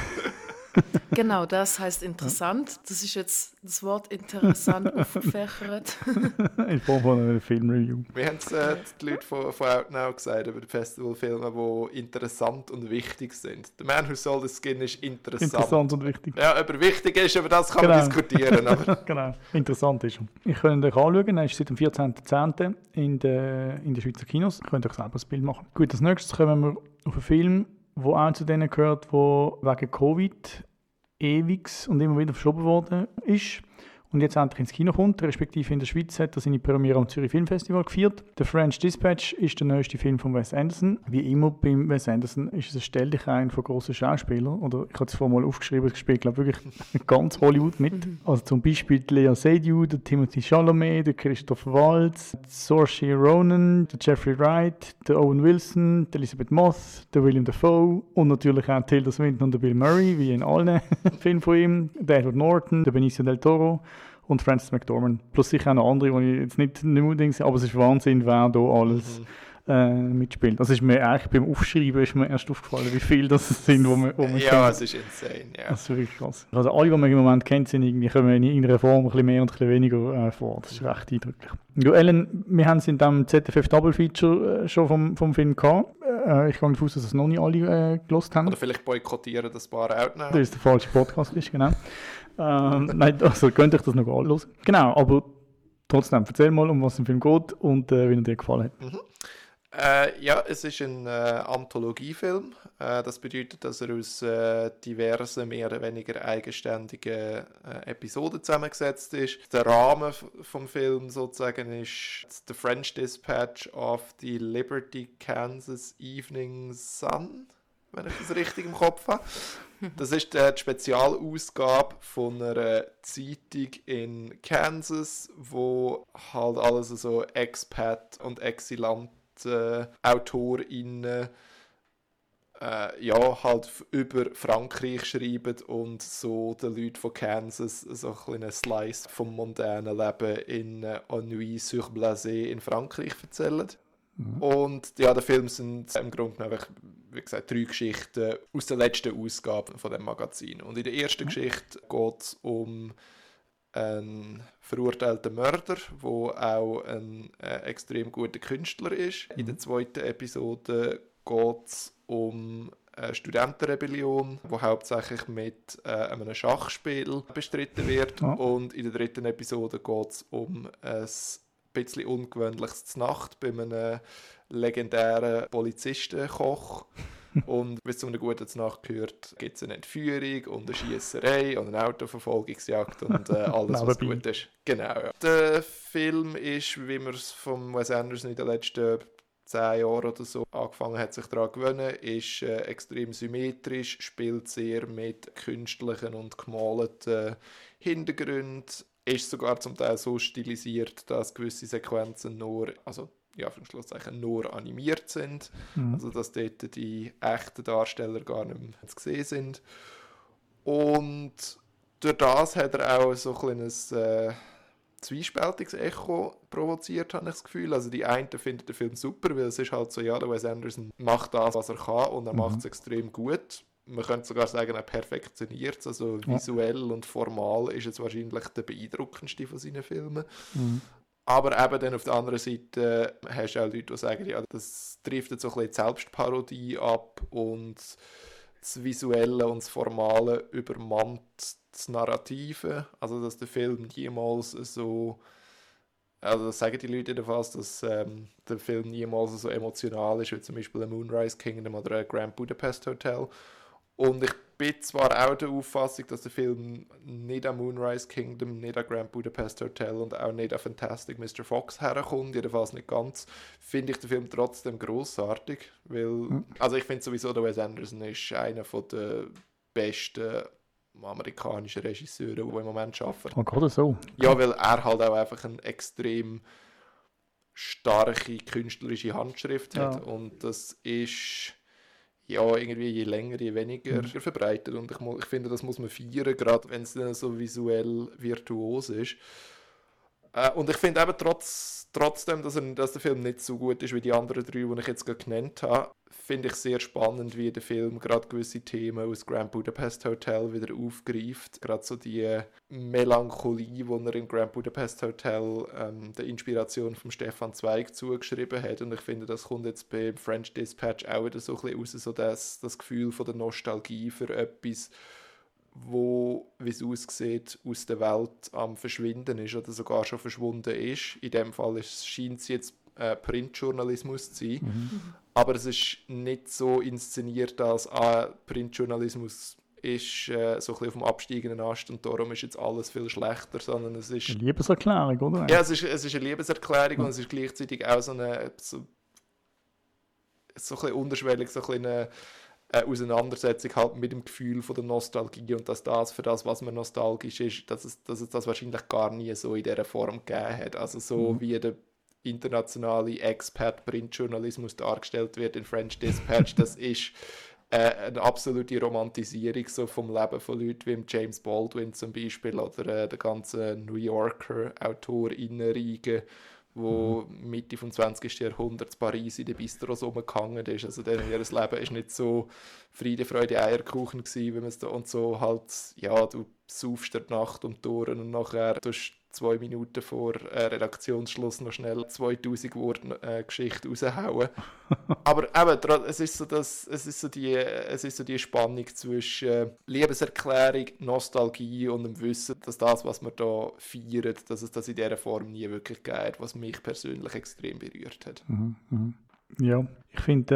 Genau, das heisst interessant. Das ist jetzt das Wort interessant aufgefächert.
In Form von einer Filmreview.
Wir haben es äh, die Leute von, von Outnow gesagt über die Festivalfilme, die interessant und wichtig sind. The Man Who Sold His Skin ist interessant.
Interessant und wichtig.
Ja, ob er wichtig ist, über das kann genau. man diskutieren. Aber
genau, interessant ist er. Ich könnte euch anschauen, er ist seit dem vierzehnten zehnten in den in der Schweizer Kinos. Ihr könnt euch selber ein Bild machen. Gut, als nächstes kommen wir auf einen Film, der auch zu denen gehört, der wegen Covid ewig und immer wieder verschoben worden ist und jetzt endlich ins Kino kommt, respektive in der Schweiz hat er seine Premiere am Zürich Filmfestival gefeiert. The French Dispatch ist der neueste Film von Wes Anderson. Wie immer beim Wes Anderson ist es ein Stelldichein von grossen Schauspielern. Oder ich habe es vorhin mal aufgeschrieben, es spielt glaube ich wirklich ganz Hollywood mit. Also zum Beispiel Lea Seydoux, der Timothée Chalamet, der Christoph Waltz, Saoirse Ronan, der Jeffrey Wright, der Owen Wilson, der Elizabeth Moss, der William Dafoe und natürlich auch Tilda Swinton und der Bill Murray, wie in allen Filmen von ihm, der Edward Norton, der Benicio del Toro und Frances McDormand. Plus sicher auch noch andere, die ich jetzt nicht, nicht unbedingt sehe, aber es ist Wahnsinn, wer da alles mhm. äh, mitspielt. Das ist mir eigentlich beim Aufschreiben ist mir erst aufgefallen, wie viele das sind, wo man, wo man
Ja, es ist insane, ja.
Das ist wirklich krass. Also alle, die man im Moment kennt, sind irgendwie, kommen in irgendeiner Form ein bisschen mehr und ein bisschen weniger äh, vor. Das ist recht eindrücklich. Ja, Ellen, wir haben es in diesem Z F F Double Feature äh, schon vom, vom Film gehabt. Äh, ich gehe davon aus, dass es noch nicht alle äh, gelost haben.
Oder vielleicht boykottieren das paar Outnow.
Das ist der falsche Podcast, ist, genau. ähm, nein, also könnt euch das noch anhören. Genau, aber trotzdem, erzähl mal, um was im Film geht und äh, wie er dir gefallen hat.
Mhm. Äh, ja, es ist ein äh, Anthologiefilm. Äh, das bedeutet, dass er aus äh, diversen, mehr oder weniger eigenständigen äh, Episoden zusammengesetzt ist. Der Rahmen f- vom Film sozusagen ist The French Dispatch of the Liberty Kansas Evening Sun, wenn ich das richtig im Kopf habe. Das ist äh, die Spezialausgabe von einer Zeitung in Kansas, wo halt alles so Expat und Exilant äh, AutorInnen äh, ja, halt f- über Frankreich schreiben und so den Leuten von Kansas so ein kleinen Slice vom mondänen Leben in äh, Ennui-sur-Blasé in Frankreich erzählen. Und ja, der Film sind im Grunde genommen einfach, wie gesagt, drei Geschichten aus der letzten Ausgabe von dem Magazin. Und in der ersten Geschichte geht es um einen verurteilten Mörder, der auch ein äh, extrem guter Künstler ist. In der zweiten Episode geht es um eine Studentenrebellion, die hauptsächlich mit äh, einem Schachspiel bestritten wird.
Ja.
Und in der dritten Episode geht es um ein bisschen ungewöhnliches Znacht bei einem legendären Polizistenkoch. Und wie es zu einer guten Nacht gehört, gibt es eine Entführung und eine Schiesserei und eine Autoverfolgungsjagd und äh, alles, was
Nebenbei.
gut ist. Genau. Ja. Der Film ist, wie man es von Wes Anderson in den letzten zehn Jahren oder so angefangen hat, sich daran zu gewöhnen, ist äh, extrem symmetrisch, spielt sehr mit künstlichen und gemalten Hintergründen, ist sogar zum Teil so stilisiert, dass gewisse Sequenzen nur, also ja, für den Schlusszeichen nur animiert sind.
Mhm.
Also dass dort die echten Darsteller gar nicht mehr zu sehen sind. Und durch das hat er auch so ein kleines äh, zwiespältiges Echo provoziert, habe ich das Gefühl. Also die einen finden den Film super, weil es ist halt so, ja, der Wes Anderson macht das, was er kann und er
Mhm.
macht es extrem gut. Man könnte sogar sagen, er perfektioniert es. Also visuell und formal ist es wahrscheinlich der beeindruckendste von seinen Filmen.
Mhm.
Aber eben dann auf der anderen Seite hast du auch Leute, die sagen, ja, das trifft jetzt so ein bisschen die Selbstparodie ab und das Visuelle und das Formale übermannt das Narrative. Also, dass der Film niemals so, also das sagen die Leute jedenfalls, dass ähm, der Film niemals so emotional ist, wie zum Beispiel ein Moonrise Kingdom oder ein Grand Budapest Hotel. Und ich bin zwar auch der Auffassung, dass der Film nicht an Moonrise Kingdom, nicht an Grand Budapest Hotel und auch nicht an Fantastic Mister Fox herkommt, jedenfalls nicht ganz, finde ich den Film trotzdem grossartig, weil, also ich finde sowieso, der Wes Anderson ist einer von der besten amerikanischen Regisseure, die im Moment arbeiten.
Oh, gerade so.
Ja, weil er halt auch einfach eine extrem starke künstlerische Handschrift hat
Ja.
und das ist ja irgendwie je länger, je weniger
Mhm.
verbreitet und ich, mu- ich finde, das muss man feiern, gerade wenn es dann so visuell virtuos ist. Äh, und ich finde eben trotz, trotzdem, dass, er, dass der Film nicht so gut ist wie die anderen drei, die ich jetzt gerade genannt habe, finde ich sehr spannend, wie der Film gerade gewisse Themen aus Grand Budapest Hotel wieder aufgreift. Gerade so die Melancholie, die er in Grand Budapest Hotel ähm, der Inspiration von Stefan Zweig zugeschrieben hat. Und ich finde, das kommt jetzt beim French Dispatch auch wieder so ein bisschen raus, so das, das Gefühl von der Nostalgie für etwas, wo, wie es aussieht, aus der Welt am Verschwinden ist oder sogar schon verschwunden ist. In dem Fall ist, scheint es jetzt äh, Printjournalismus zu sein.
Mhm.
Aber es ist nicht so inszeniert, als ah, Printjournalismus ist äh, so ein bisschen auf dem absteigenden Ast und darum ist jetzt alles viel schlechter, sondern es ist,
Eine Liebeserklärung, oder?
ja, es ist, es ist eine Liebeserklärung und es ist gleichzeitig auch so eine so, so ein bisschen unterschwellig, so ein bisschen eine äh, Auseinandersetzung halt mit dem Gefühl von der Nostalgie und dass das für das, was man nostalgisch ist, dass es, dass es das wahrscheinlich gar nie so in dieser Form gegeben hat. Also so
Mhm.
wie der internationale Expat-Printjournalismus dargestellt wird in French Dispatch, das ist äh, eine absolute Romantisierung so vom Leben von Leuten wie James Baldwin zum Beispiel oder äh, der ganze New Yorker AutorInnenriege, wo Mitte des zwanzigsten Jahrhunderts Paris in den Bistros rumgehangen ist. Also deren ihr Leben ist nicht so Friede, Freude, Eierkuchen gewesen, wie man es da und so halt, ja, du saufst der Nacht um die Ohren und nachher tust zwei Minuten vor äh, Redaktionsschluss noch schnell zweitausend Worte äh, Geschichte raushauen. Aber eben, tra- es ist so, das, es ist so, die, es ist so die Spannung zwischen äh, Liebeserklärung, Nostalgie und dem Wissen, dass das, was man da feiert, dass es das in dieser Form nie wirklich gegeben hat, was mich persönlich extrem berührt hat.
Mhm. Mhm. Ja, ich finde,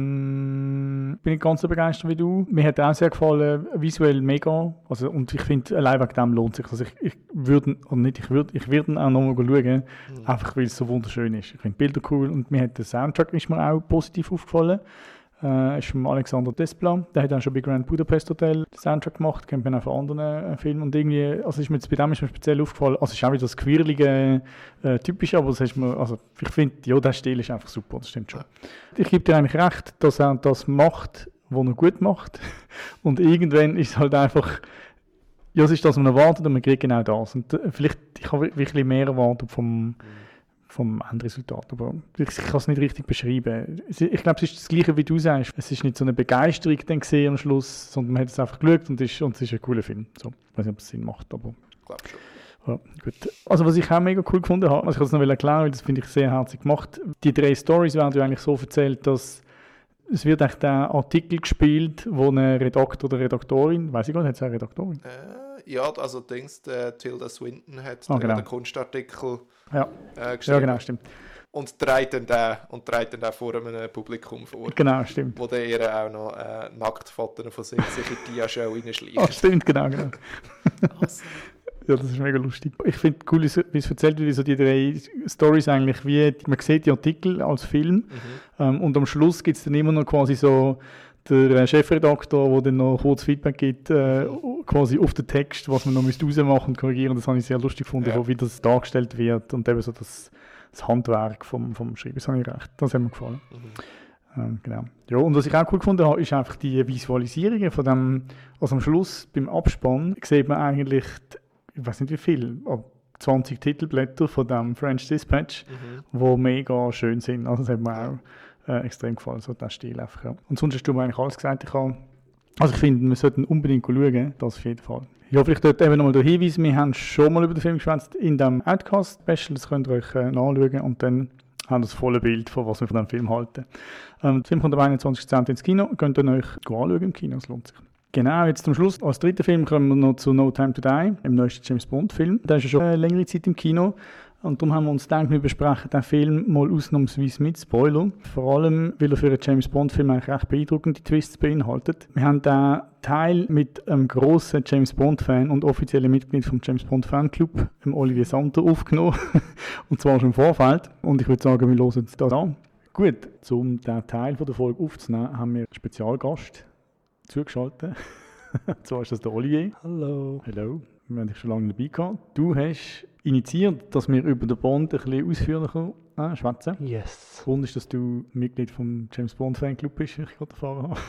ähm, bin nicht ganz so begeistert wie du. Mir hat auch sehr gefallen, visuell mega. Also, und ich finde, allein wegen dem lohnt sich. Also ich, ich würde, oder nicht, ich würde, ich würde auch nochmal schauen, mhm. einfach weil es so wunderschön ist. Ich finde Bilder cool und mir hat der Soundtrack ist mir auch positiv aufgefallen. Äh, ist von Alexander Desplat. Der hat auch schon bei Grand Budapest Hotel den Soundtrack gemacht, kennt man auch von anderen äh, Filmen. Und irgendwie, also ist mir jetzt, bei dem ist mir speziell aufgefallen, also es ist auch wieder das quirlige äh, typische, aber das ist mir, also ich finde, ja, der Stil ist einfach super, das stimmt schon. Ich gebe dir eigentlich recht, dass er das macht, was er gut macht. Und irgendwann ist es halt einfach, ja, es ist das, was man erwartet und man kriegt genau das. Und äh, vielleicht, ich habe wirklich mehr erwartet vom mhm. vom Endresultat, aber ich, ich kann es nicht richtig beschreiben. Ich glaube, es ist das Gleiche, wie du sagst. Es ist nicht so eine Begeisterung dann gesehen am Schluss, sondern man hat es einfach geschaut und, ist, und es ist ein cooler Film. So, ich weiß nicht, ob es Sinn macht, aber...
Ich glaube schon.
Ja, gut. Also was ich auch mega cool gefunden habe, also ich kann es noch erklären, weil das finde ich sehr herzig gemacht. Die drei Storys werden ja eigentlich so erzählt, dass es wird echt der Artikel gespielt, wo ein Redakteur oder Redaktorin, weiß ich gar nicht, hat es eine Redaktorin?
Äh, ja, also denkst äh, Tilda Swinton hat
ah,
den,
genau.
den Kunstartikel
ja.
äh, geschrieben.
Ja, genau, stimmt.
Und trägt dann den, und trägt dann den vor einem Publikum vor.
Genau, stimmt.
Wo der ihr auch noch äh, Nacktfotos von sich, sich in die Dia-Show reinschleicht.
Ah, stimmt, genau, genau.
Awesome.
Ja, das ist mega lustig. Ich finde cool, wie es erzählt wird, wie so die drei Storys eigentlich, wie man sieht die Artikel als Film mhm. ähm, und am Schluss gibt es dann immer noch quasi so der Chefredakteur, der dann noch kurz Feedback gibt, äh, quasi auf den Text, was man noch müsste rausmachen und korrigieren. Das habe ich sehr lustig gefunden, ja. Wie das dargestellt wird und eben so das, das Handwerk vom, vom Schreiben. Das habe ich recht. Das hat mir gefallen. Mhm. Ähm, genau. Ja, und was ich auch cool gefunden habe, ist einfach die Visualisierungen von dem, also am Schluss beim Abspann sieht man eigentlich die, ich weiß nicht wie viel, zwanzig Titelblätter von dem French Dispatch, die mhm. mega schön sind. Also das hat mir auch äh, extrem gefallen, so der Stil einfach. Ja. Und sonst hast du mir eigentlich alles gesagt. Ich habe, also ich finde, wir sollten unbedingt schauen, das auf jeden Fall. Ja, vielleicht dort eben nochmal der Hinweis, wir haben schon mal über den Film geschwätzt in dem Outcast-Special, das könnt ihr euch äh, nachschauen und dann haben das volle Bild von was wir von dem Film halten. Ähm, der Film kommt am einundzwanzigsten Zehnten ins Kino, könnt ihr euch anschauen im Kino, es lohnt sich. Genau, jetzt zum Schluss, als dritten Film kommen wir noch zu No Time to Die, im neuesten James Bond-Film. Der ist ja schon eine längere Zeit im Kino und darum haben wir uns gedacht, wir besprechen den Film mal ausnahmsweise mit Spoiler. Vor allem, weil er für einen James Bond-Film eigentlich recht beeindruckende Twists beinhaltet. Wir haben den Teil mit einem grossen James Bond-Fan und offiziellen Mitglied vom James Bond-Fanclub, dem Olivier Santer, aufgenommen. Und zwar schon im Vorfeld. Und ich würde sagen, wir hören es da an. Gut, um diesen Teil von der Folge aufzunehmen, haben wir einen Spezialgast zugeschaltet. So ist das der Olivier.
Hallo.
Hallo. Wir haben dich schon lange dabei gehabt. Du hast initiiert, dass wir über den Bond ein bisschen ausführlicher äh, schwätzen.
Yes.
Grund ist, dass du Mitglied vom James Bond Fanclub bist, wie ich gerade erfahren habe.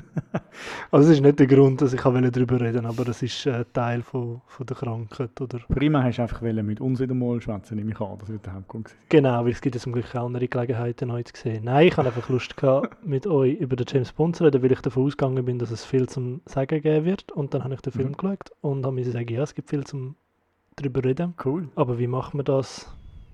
Also es ist nicht der Grund, dass ich darüber reden wollte, aber das ist ein Teil von, von der Krankheit. Oder?
Prima hast du einfach mit uns wieder mal schwätzen, nehme ich an. Das wird der Hauptgrund sein.
Genau, weil es gibt ja zum Glück auch andere Gelegenheiten, heute zu sehen. Nein, ich hatte einfach Lust gehabt, mit euch über den James Bond zu reden, weil ich davon ausgegangen bin, dass es viel zum Sagen geben wird. Und dann habe ich den Film mhm. geschaut und habe mir gesagt, ja, es gibt viel zum darüber reden.
Cool.
Aber wie macht man das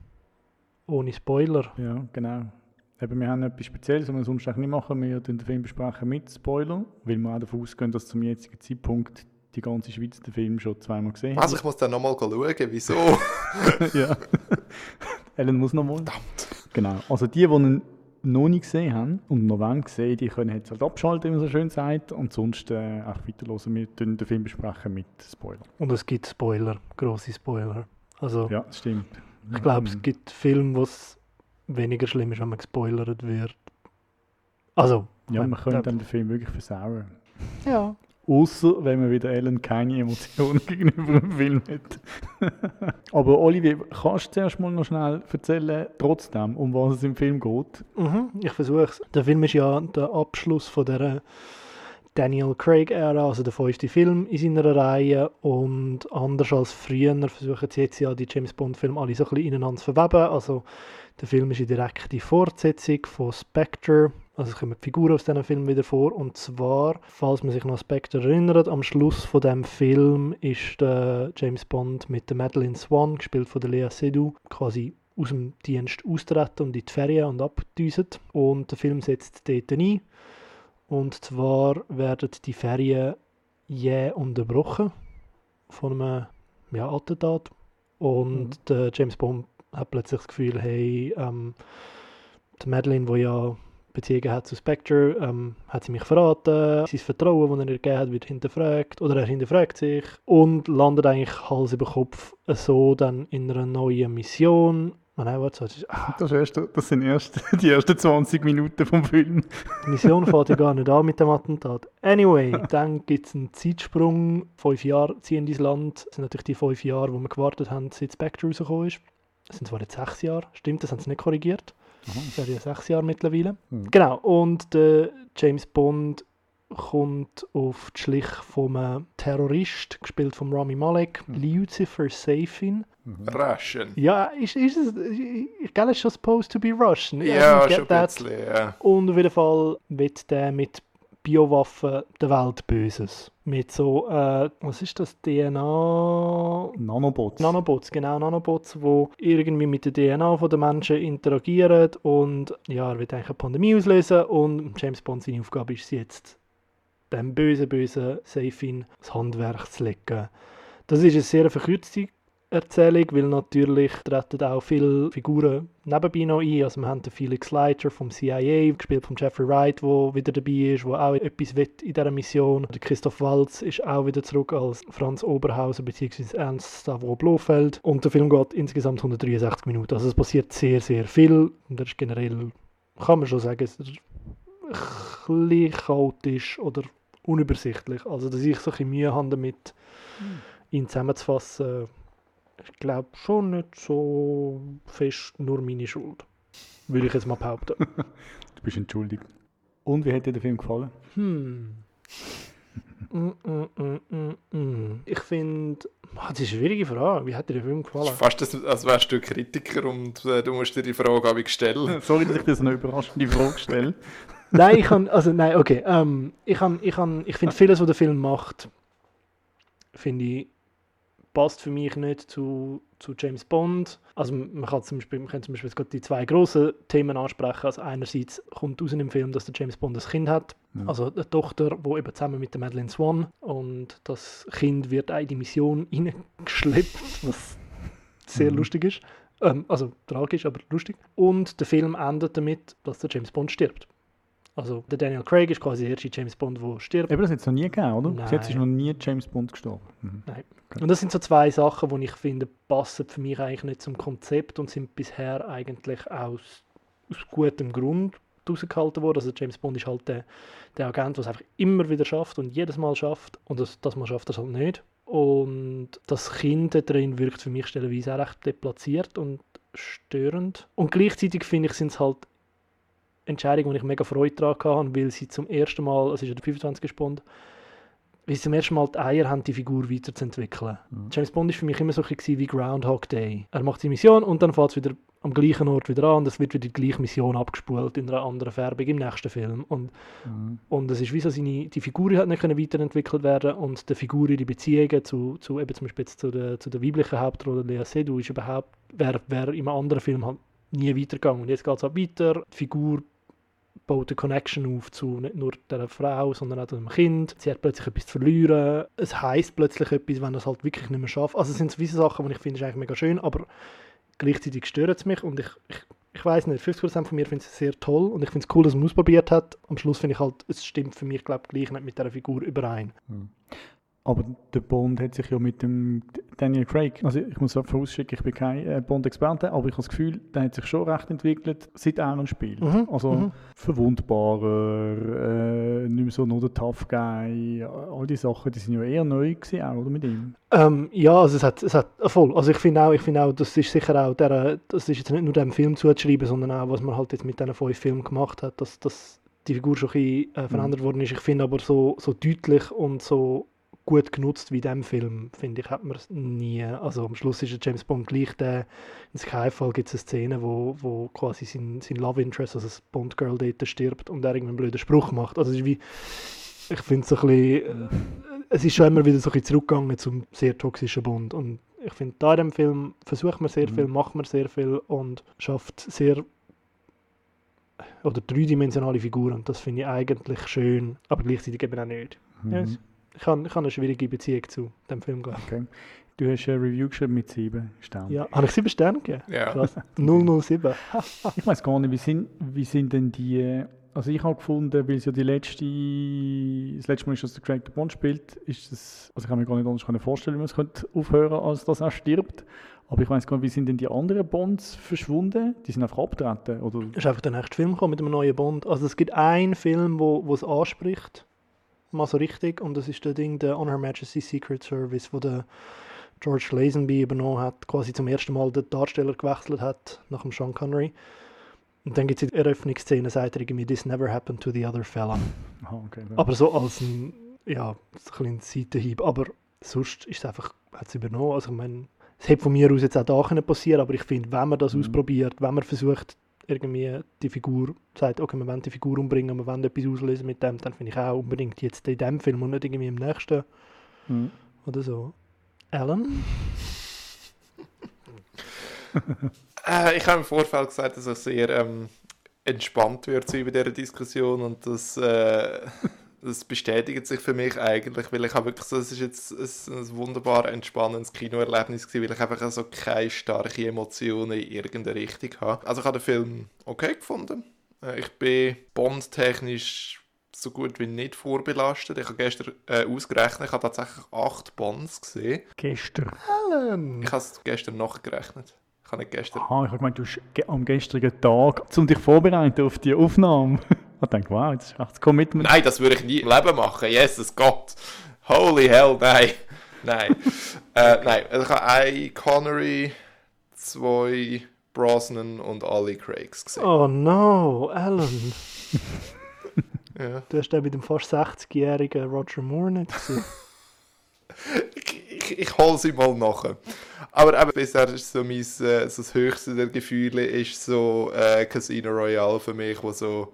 ohne Spoiler?
Ja, genau. Eben, wir haben etwas Spezielles, was wir sonst nicht machen. Wir den Film besprechen mit Spoiler, weil wir auch davon ausgehen, dass zum jetzigen Zeitpunkt die ganze Schweiz den Film schon zweimal gesehen hat.
Also ich muss dann nochmal schauen, wieso?
Ja. Ellen muss nochmal.
Verdammt.
Genau. Also die, die ihn noch nicht gesehen haben und noch wollen sehen, die können jetzt halt abschalten, wie man so schön sagt. Und sonst äh, auch weiterhören. Wir den Film besprechen mit Spoiler.
Und es gibt Spoiler, grosse Spoiler. Also,
ja, das stimmt.
Ich glaube, es gibt Filme, wo es weniger schlimm ist, wenn man gespoilert wird. Also,
ja, man könnte dann den Film wirklich versauen.
Ja.
Außer wenn man wieder Ellen keine Emotionen gegenüber dem Film hat. Aber Olivier, kannst du zuerst mal noch schnell erzählen, trotzdem, um was es im Film geht?
Mhm, ich versuche es. Der Film ist ja der Abschluss von der Daniel Craig-Ära, also der fünfte Film in seiner Reihe. Und anders als früher versuchen sie jetzt ja die James-Bond-Filme alle so ein bisschen ineinander zu verweben. Also der Film ist eine direkte Fortsetzung von Spectre. Also es kommen Figuren aus diesem Film wieder vor. Und zwar, falls man sich noch an Spectre erinnert, am Schluss von diesem Film ist der James Bond mit der Madeleine Swan, gespielt von der Lea Seydoux, quasi aus dem Dienst austreten und in die Ferien und abgedüset. Und der Film setzt dort ein. Und zwar werden die Ferien jäh unterbrochen von einem ja, Attentat. Und mhm. der James Bond hat plötzlich das Gefühl, hey, ähm, die Madeleine, die ja Beziehungen hat zu Spectre, ähm, hat sie mich verraten. Sein Vertrauen, das er ihr gegeben hat, wird hinterfragt. Oder er hinterfragt sich. Und landet eigentlich Hals über Kopf so dann in einer neuen Mission. Oh nein, warte, das, ist, ah.
das, erst, das sind erst die ersten zwanzig Minuten vom Film.
Die Mission fängt ja gar nicht an mit dem Attentat. Anyway, dann gibt es einen Zeitsprung. Fünf Jahre ziehen ins Land. Das sind natürlich die fünf Jahre, wo wir gewartet haben, seit Spectre rausgekommen ist. Das sind zwar jetzt sechs Jahre, stimmt, das haben sie nicht korrigiert. Das wäre ja sechs Jahre mittlerweile. Mhm. Genau, und der James Bond kommt auf die Schliche vom Terrorist, gespielt von Rami Malek, mhm. Lucifer Safin.
Mhm. Russian.
Ja, ist, ist es, ich glaube, es ist schon supposed to be Russian.
Ja, schon ein bisschen, ja.
Und auf jeden Fall wird der mit Biowaffen der Welt Böses. Mit so, äh, was ist das, D N A?
Nanobots.
Nanobots, genau, Nanobots, die irgendwie mit der D N A der Menschen interagieren und ja, er wird eigentlich eine Pandemie auslösen und James Bond, seine Aufgabe ist es jetzt, dem bösen, bösen Safin das Handwerk zu legen. Das ist eine sehr verkürzte Erzählung, weil natürlich treten auch viele Figuren nebenbei noch ein. Also wir haben den Felix Leiter vom C I A, gespielt von Jeffrey Wright, der wieder dabei ist, der auch etwas will in dieser Mission. Der Christoph Waltz ist auch wieder zurück als Franz Oberhauser bzw. Ernst Stavro Blofeld. Und der Film geht insgesamt hundertdreiundsechzig Minuten. Also es passiert sehr, sehr viel. Und das ist generell, kann man schon sagen, es ist ein bisschen chaotisch oder unübersichtlich. Also dass ich so ein bisschen Mühe habe damit, mhm. ihn zusammenzufassen. Ich glaube schon nicht so fest nur meine Schuld. Würde ich jetzt mal behaupten.
Du bist entschuldigt. Und wie hat dir der Film gefallen?
Hm. mm, mm, mm, mm, mm. Ich finde, das ist eine schwierige Frage. Wie hat dir der Film gefallen?
Fast, als wärst du Kritiker und äh, du musst dir die Frage auch stellen.
Sorry, dass ich dir so eine überraschende Frage stelle.
Nein, ich kann, also nein, okay. Ähm, ich kann, ich kann, ich finde vieles, was der Film macht, finde ich, passt für mich nicht zu, zu James Bond. Also man kann zum Beispiel, man kann zum Beispiel gerade die zwei grossen Themen ansprechen. Also einerseits kommt aus dem Film, dass der James Bond ein Kind hat. Ja. Also eine Tochter, die eben zusammen mit der Madeleine Swan. Und das Kind wird auch in die Mission hineingeschleppt, was sehr mhm. lustig ist. Ähm, also tragisch, aber lustig. Und der Film endet damit, dass der James Bond stirbt. Also der Daniel Craig ist quasi der erste James Bond, der stirbt.
Aber das hat es noch nie gegeben, oder?
Nein.
Bis jetzt ist noch nie James Bond gestorben. Mhm.
Nein. Okay. Und das sind so zwei Sachen, die ich finde, passen für mich eigentlich nicht zum Konzept und sind bisher eigentlich aus, aus gutem Grund rausgehalten worden. Also James Bond ist halt der, der Agent, der es einfach immer wieder schafft und jedes Mal schafft. Und das, das Mal schafft er es halt nicht. Und das Kind da drin wirkt für mich stellenweise auch recht deplatziert und störend. Und gleichzeitig finde ich, sind es halt Entscheidung, wo ich mega Freude daran hatte, weil sie zum ersten Mal, es ist ja der fünfundzwanzigste Bond, weil sie zum ersten Mal die Eier haben, die Figur weiterzuentwickeln. Mhm. James Bond war für mich immer so ein bisschen wie Groundhog Day. Er macht die Mission und dann fährt es wieder am gleichen Ort wieder an und es wird wieder die gleiche Mission abgespult in einer anderen Färbung im nächsten Film. Und, mhm. und es ist wie so, seine, die Figur hat nicht können weiterentwickelt werden und die Figur, die Beziehungen zu, zu eben zum Beispiel zu der, zu der weiblichen Hauptrolle Lea Seydoux ist überhaupt, wäre wär in einem anderen Film halt nie weitergegangen. Und jetzt geht es halt weiter. Die Figur baut eine Connection auf zu nicht nur der Frau, sondern auch dem Kind. Sie hat plötzlich etwas zu verlieren. Es heisst plötzlich etwas, wenn er es halt wirklich nicht mehr schafft. Also es sind gewisse Sachen, die ich finde, ist eigentlich mega schön, aber gleichzeitig stört es mich und ich, ich, ich weiss nicht, fünfzig Prozent von mir finde es sehr toll und ich finde es cool, dass man es ausprobiert hat. Am Schluss finde ich halt, es stimmt für mich, glaube ich, gleich nicht mit dieser Figur überein.
Mhm. Aber der Bond hat sich ja mit dem Daniel Craig, also ich muss auch vorausschicken, ich bin kein äh, Bond-Experte, aber ich habe das Gefühl, der hat sich schon recht entwickelt, seit er ihn spielt. Mhm. Also mhm. verwundbarer, äh, nicht mehr so nur der Tough Guy, all die Sachen, die sind ja eher neu gewesen, auch, oder, mit ihm?
Ähm, ja, also es hat, es hat voll. Also ich finde auch, ich finde auch, das ist sicher auch, der, das ist jetzt nicht nur dem Film zuzuschreiben, sondern auch, was man halt jetzt mit diesen fünf Filmen gemacht hat, dass, dass die Figur schon ein bisschen äh, verändert mhm. worden ist. Ich finde aber so, so deutlich und so gut genutzt wie in diesem Film, finde ich, hat man es nie. Also am Schluss ist der James Bond gleich der, in Skyfall gibt es eine Szene, wo, wo quasi sein, sein Love Interest, also das Bond-Girl dort stirbt und er irgendwie einen blöden Spruch macht. Also es ist wie, ich finde es so ein bisschen, äh, es ist schon immer wieder so ein bisschen zurückgegangen zum sehr toxischen Bond und ich finde, da in dem Film versucht man sehr mhm. viel, macht man sehr viel und schafft sehr oder dreidimensionale Figuren und das finde ich eigentlich schön, aber gleichzeitig eben auch nicht. Mhm. Yes. Ich habe, ich habe eine schwierige Beziehung zu dem Film, glaube ich.
Okay. Du hast eine Review geschrieben mit sieben Sternen.
Ja, habe ich sieben Sterne gegeben?
Ja.
Krass. null null sieben.
Ich weiß gar nicht, wie sind, wie sind denn die... Also ich habe gefunden, weil es ja die letzte... Das letzte Mal ist, dass der Craig den Bond spielt, ist das... Also ich kann mir gar nicht anders vorstellen, wie man es könnte aufhören, als dass er stirbt. Aber ich weiß gar nicht, wie sind denn die anderen Bonds verschwunden? Die sind einfach abgetreten, oder?
Es ist einfach der nächste Film gekommen mit einem neuen Bond. Also es gibt einen Film, wo wo es anspricht, mal so richtig, und das ist der Ding, der On Her Majesty's Secret Service, wo der George Lazenby übernommen hat, quasi zum ersten Mal den Darsteller gewechselt hat, nach dem Sean Connery. Und dann gibt es in der Eröffnungsszene, sagt er irgendwie, "This never happened to the other fella."
Aha, okay. Ja.
Aber so als ein, ja, ein kleiner Seitenhieb. Aber sonst ist es einfach, hat es übernommen. Also ich meine, es hätte von mir aus jetzt auch da können passieren, aber ich finde, wenn man das
Mhm.
ausprobiert, wenn man versucht, irgendwie die Figur, sagt, okay, wir wollen die Figur umbringen, wir wollen etwas auslösen mit dem, dann finde ich auch unbedingt jetzt in dem Film und nicht irgendwie im nächsten
Mhm.
oder so. Alan?
Äh, ich habe im Vorfeld gesagt, dass ich sehr ähm, entspannt wird sein bei dieser Diskussion und das, äh, das bestätigt sich für mich eigentlich, weil ich habe wirklich so, es ist jetzt ein, ein wunderbar entspannendes Kinoerlebnis gewesen, weil ich einfach so keine starken Emotionen in irgendeine Richtung habe. Also ich habe den Film okay gefunden. Äh, ich bin bondtechnisch so gut wie nicht vorbelastet. Ich habe gestern äh, ausgerechnet, ich habe tatsächlich acht Bonds gesehen.
Gestern.
Alan!
Ich habe es gestern nachgerechnet. Ich habe nicht gestern...
Aha, ich habe gemeint, du hast ge- am gestrigen Tag, um dich vorbereiten auf die Aufnahme. Ich dachte, wow, das ist echt das Commitment.
Nein, das würde ich nie im Leben machen. Jesus Gott. Holy hell, nein. Nein. äh, nein, also ich habe einen Connery, zwei Brosnan und alle Craigs gesehen.
Oh no, Alan!
Ja.
Du hast den mit dem fast sechzigjährigen Roger Moore nicht gesehen.
Ich, ich, ich hole sie mal nachher. Aber eben, bisher ist so mein, äh, so das höchste der Gefühle ist so äh, Casino Royale für mich, wo so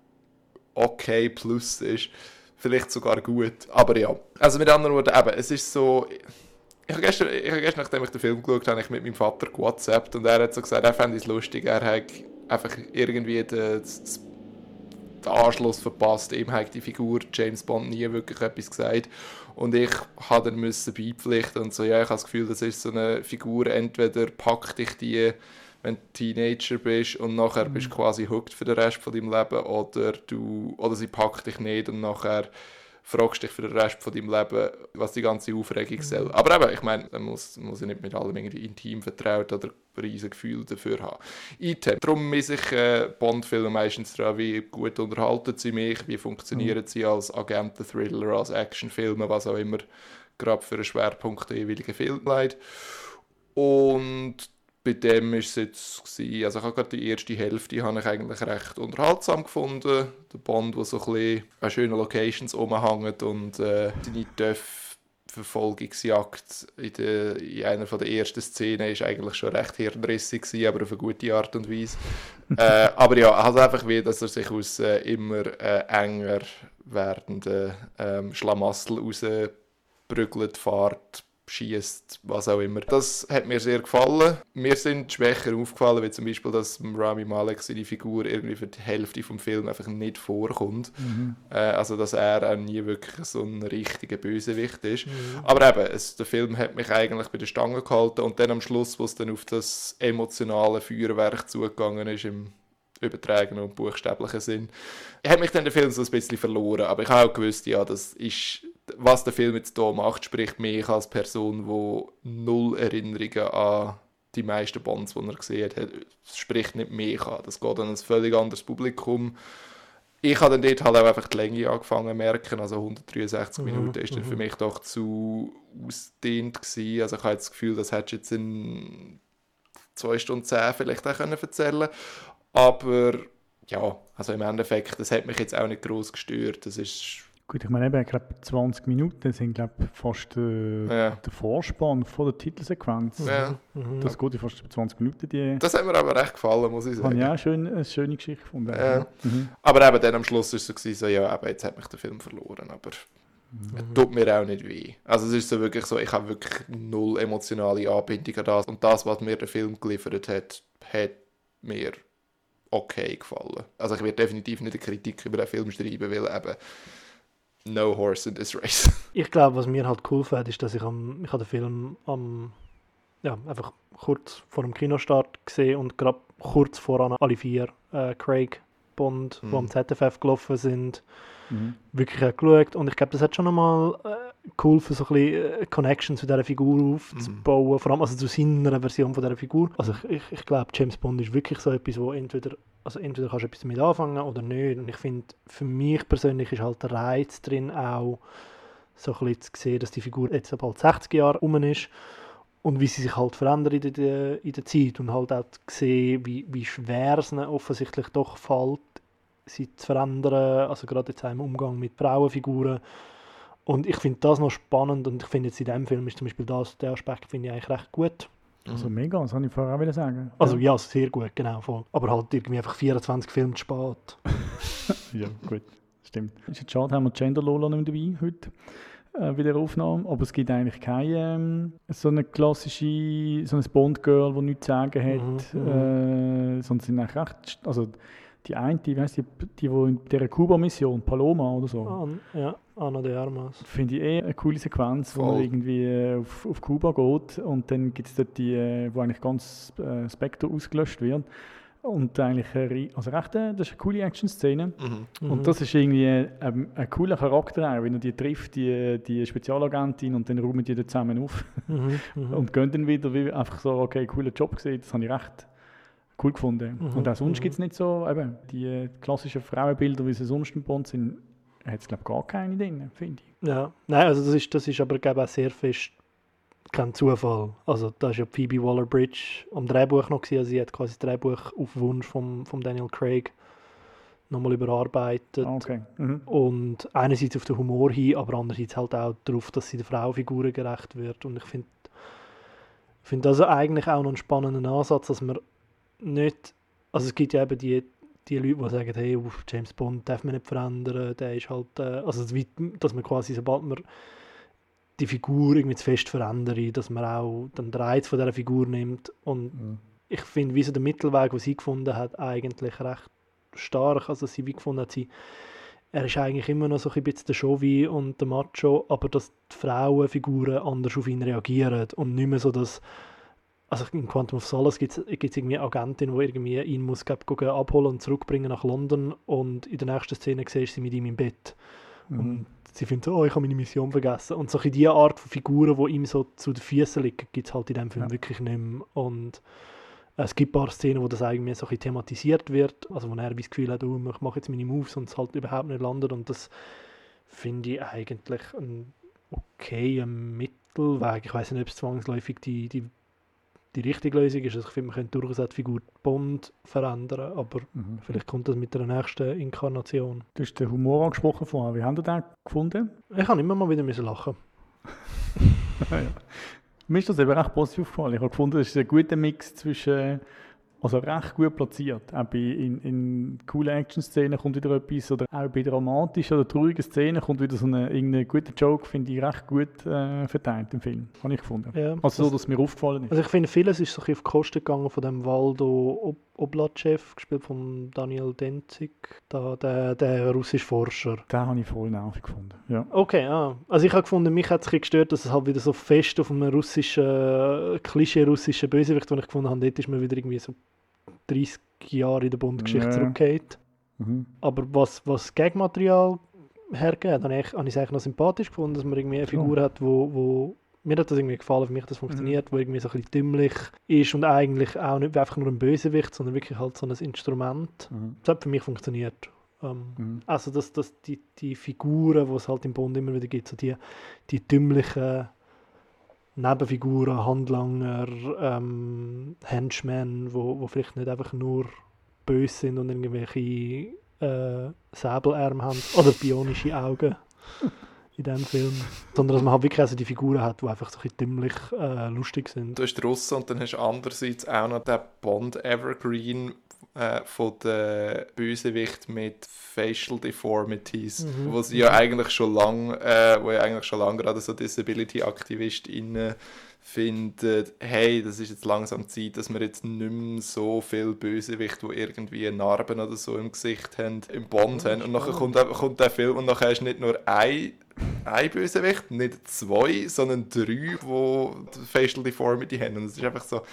okay plus ist. Vielleicht sogar gut. Aber ja. Also mit anderen Worten, eben, es ist so... Ich habe gestern, ich habe gestern, nachdem ich den Film geschaut habe, habe ich mit meinem Vater gewhatsappt und er hat so gesagt, er fände es lustig, er hat einfach irgendwie den, den Anschluss verpasst. Ihm hat die Figur James Bond nie wirklich etwas gesagt. Und ich musste dann müssen beipflichten und so, ja, ich habe das Gefühl, das ist so eine Figur, entweder packt dich die, wenn du Teenager bist und nachher bist du quasi hooked für den Rest von deinem Leben, oder, du, oder sie packt dich nicht und nachher fragst dich für den Rest von deinem Leben, was die ganze Aufregung soll. Aber eben, ich meine, man muss, muss ja nicht mit allem irgendwie intim vertraut oder riesen Gefühl dafür haben. Item. Darum muss ich äh, Bond-Filme meistens daran, wie gut unterhalten sie mich, wie funktionieren sie als Agenten-Thriller, als Actionfilme, was auch immer gerade für einen Schwerpunkt der jeweiligen Film leid. Und bei dem war es jetzt, gewesen, also ich habe gerade die erste Hälfte habe ich eigentlich recht unterhaltsam gefunden. Der Bond, der so ein bisschen an schönen Locations rumhängt und äh, seine Töff-Verfolgungsjagd in, der, in einer der ersten Szenen ist eigentlich schon recht hirnrissig gewesen, aber auf eine gute Art und Weise. äh, aber ja, also einfach wie, dass er sich aus äh, immer äh, enger werdenden ähm, Schlamassel rausprügelt, fährt, schießt, was auch immer. Das hat mir sehr gefallen. Mir sind Schwächer aufgefallen, wie zum Beispiel, dass Rami Malek seine Figur irgendwie für die Hälfte vom Film einfach nicht vorkommt.
Mhm.
Äh, also, dass er auch nie wirklich so ein richtiger Bösewicht ist.
Mhm.
Aber eben, es, der Film hat mich eigentlich bei der Stange gehalten und dann am Schluss, wo es dann auf das emotionale Feuerwerk zugegangen ist, im übertragenen und buchstäblichen Sinn, hat mich dann der Film so ein bisschen verloren. Aber ich habe auch gewusst, ja, das ist... Was der Film jetzt hier macht, spricht mich als Person, die null Erinnerungen an die meisten Bonds, die er gesehen hat, es spricht nicht mich an. Das geht an ein völlig anderes Publikum. Ich habe dann dort halt auch einfach die Länge angefangen zu merken. Also hundertdreiundsechzig
Mhm,
Minuten ist dann
mhm.
für mich doch zu ausdehnt gewesen. Also ich habe jetzt das Gefühl, das hättest du jetzt in zwei Stunden zehn vielleicht auch können erzählen. Aber ja, also im Endeffekt, das hat mich jetzt auch nicht gross gestört. Das ist...
Gut, ich meine, eben, ich glaube, zwanzig Minuten sind, glaube ich, fast äh,
Ja.
der Vorspann von der Titelsequenz.
Ja.
Mhm.
Das geht ja fast über zwanzig Minuten, die
Das hat mir aber recht gefallen, muss ich
habe
sagen.
ich auch schön, eine schöne Geschichte gefunden.
Ja.
Mhm.
Aber eben dann am Schluss war es so, gewesen, so ja, eben, jetzt hat mich der Film verloren, aber es tut mir auch nicht weh. Also es ist so wirklich so, ich habe wirklich null emotionale Anbindung an das. Und das, was mir der Film geliefert hat, hat mir okay gefallen. Also ich werde definitiv nicht eine Kritik über den Film schreiben, weil eben no horse in this race.
Ich glaube, was mir halt cool fand, ist, dass ich, am, ich habe den Film am, ja, einfach kurz vor dem Kinostart gesehen und gerade kurz voran alle vier äh, Craig Bond, mhm. die am Z F F gelaufen sind, mhm. wirklich auch geschaut. Und ich glaube, das hat schon nochmal äh, geholfen, so ein bisschen äh, Connection zu dieser Figur aufzubauen, mhm. vor allem also zu seiner Version von dieser Figur. Also ich, ich, ich glaube, James Bond ist wirklich so etwas, wo entweder, also entweder kannst du etwas damit anfangen oder nicht. Und ich finde, für mich persönlich ist halt der Reiz drin auch, so ein bisschen zu sehen, dass die Figur jetzt bald sechzig Jahre rum ist und wie sie sich halt verändert in der, in der Zeit und halt auch zu sehen, wie, wie schwer es ihnen offensichtlich doch fällt, sie zu verändern, also gerade jetzt auch im Umgang mit Frauenfiguren. Und ich finde das noch spannend und ich finde jetzt in diesem Film ist zum Beispiel das, der Aspekt finde ich eigentlich recht gut.
Also mega, das wollte ich vorher auch sagen.
Also ja, sehr gut, genau. Voll. Aber halt irgendwie einfach vierundzwanzig Filme zu spät.
Ja, gut, stimmt. Ist jetzt schade, haben wir Gender Lola nicht dabei heute. Äh, bei der Aufnahme, aber es gibt eigentlich keine ähm, so eine klassische, so ein Bond-Girl, die nichts zu sagen hat, mhm, äh, sondern sind eigentlich recht, also die eine, wie heisst die, die, die in dieser Kuba-Mission, Paloma oder so.
Ah, ja, Ana de Armas.
Finde ich eh eine coole Sequenz, wo man irgendwie auf, auf Kuba geht und dann gibt es dort die, wo eigentlich ganz äh, Spectre ausgelöscht wird. Und eigentlich, eine, also recht, das ist eine coole Action-Szene. Mhm. Und das ist irgendwie ein, ein cooler Charakter auch, wenn er die trifft, die, die Spezialagentin, und dann räumen die da zusammen auf. Mhm. Und gehen dann wieder wie einfach so, okay, cooler Job gesehen, das habe ich recht cool gefunden. Mhm. Und auch sonst mhm. gibt es nicht so, eben, die klassischen Frauenbilder, wie sie sonst im Bond sind, hat es glaube ich gar keine drin, finde ich.
Ja, nein, also das ist, das ist aber glaube ich auch sehr fest kein Zufall. Also da ist ja Phoebe Waller-Bridge am Drehbuch noch gewesen, also sie hat quasi das Drehbuch auf Wunsch von vom Daniel Craig nochmal überarbeitet.
Okay. Mhm.
Und einerseits auf den Humor hin, aber andererseits halt auch darauf, dass sie der Frauenfigur gerecht wird. Und ich finde find das eigentlich auch noch einen spannenden Ansatz, dass man nicht, also es gibt ja eben die, die Leute, die sagen, hey, James Bond darf man nicht verändern, der ist halt, äh, also dass man quasi, sobald man die Figur irgendwie zu fest verändert, dass man auch den Reiz von dieser Figur nimmt. Und mhm. ich finde, wie so der Mittelweg, den sie gefunden hat, eigentlich recht stark. Also sie wie gefunden hat, sie, er ist eigentlich immer noch so ein bisschen der Chauvi und der Macho, aber dass die Frauenfiguren anders auf ihn reagieren und nicht mehr so, dass, also in Quantum of Solace gibt es irgendwie eine Agentin, die irgendwie ihn muss glaub, abholen und zurückbringen nach London und in der nächsten Szene siehst du sie mit ihm im Bett. Mhm. Und sie findet so, oh, ich habe meine Mission vergessen. Und so diese Art von Figuren, die ihm so zu den Füßen liegen, gibt es halt in diesem Film ja. wirklich nicht mehr. Und äh, es gibt ein paar Szenen, wo das eigentlich so ein bisschen thematisiert wird, also wo er das Gefühl hat, oh, ich mache jetzt meine Moves und es halt überhaupt nicht landet. Und das finde ich eigentlich ein okayer Mittelweg. Ich weiß nicht, ob es zwangsläufig die, die, die richtige Lösung ist. Also ich finde, man könnte durchaus die Figur Bond verändern, aber mhm. vielleicht kommt das mit der nächsten Inkarnation.
Du hast den Humor angesprochen vorher. Wie habt ihr den gefunden?
Ich habe immer mal wieder müssen lachen.
Ja. Mir ist das eben recht positiv gefallen. Ich habe gefunden, es ist ein guter Mix zwischen, also recht gut platziert. Auch bei, in, in coolen Action-Szenen kommt wieder etwas, oder auch bei dramatischen oder traurigen Szenen kommt wieder so eine, irgendein guter Joke, finde ich, recht gut äh, verteilt im Film. Habe ich gefunden. Ja, also so, dass es mir aufgefallen ist.
Also ich finde, vieles ist so ein bisschen auf die Kosten gegangen von dem Waldo Ob- Oblatschew, gespielt von Daniel Denzig, da, der, der russische Forscher.
Den habe ich voll nervig gefunden, ja.
Okay, ah. Also ich habe gefunden, mich hat es gestört, dass es halt wieder so fest auf einem russischen, Klischee-russischen Bösewicht, den ich gefunden habe, dort ist man wieder irgendwie so dreißig Jahre in der Bond-Geschichte ja. zurückgeht. Mhm. Aber was, was Gagmaterial hergeht, habe ich, habe ich es eigentlich noch sympathisch gefunden, dass man irgendwie eine Figur oh. hat, wo, wo mir hat das irgendwie gefallen, für mich das funktioniert, mhm. wo irgendwie so ein bisschen dümmlich ist und eigentlich auch nicht einfach nur ein Bösewicht, sondern wirklich halt so ein Instrument. Mhm. Das hat für mich funktioniert. Ähm, mhm. Also dass, dass die, die Figuren, die es halt im Bond immer wieder gibt, so die, die dümmlichen Nebenfiguren, Handlanger, ähm, Henchmen, wo, wo vielleicht nicht einfach nur böse sind und irgendwelche äh, Säbelarme haben oder bionische Augen in diesem Film, sondern dass man halt wirklich also die Figuren hat, die einfach so ein bisschen dümmlich äh, lustig sind.
Du hast die Russen und dann hast du andererseits auch noch den Bond Evergreen, äh, von den Bösewicht mit Facial Deformities,
Mhm.
wo sie ja eigentlich schon lange, äh, wo ja eigentlich schon lange gerade so Disability-AktivistInnen finden, hey, das ist jetzt langsam Zeit, dass wir jetzt nicht mehr so viele Bösewichte, die irgendwie Narben oder so im Gesicht haben, im Bond haben. Und nachher kommt, kommt der Film und nachher ist nicht nur ein, ein Bösewicht, nicht zwei, sondern drei, die Facial Deformity haben. Und es ist einfach so,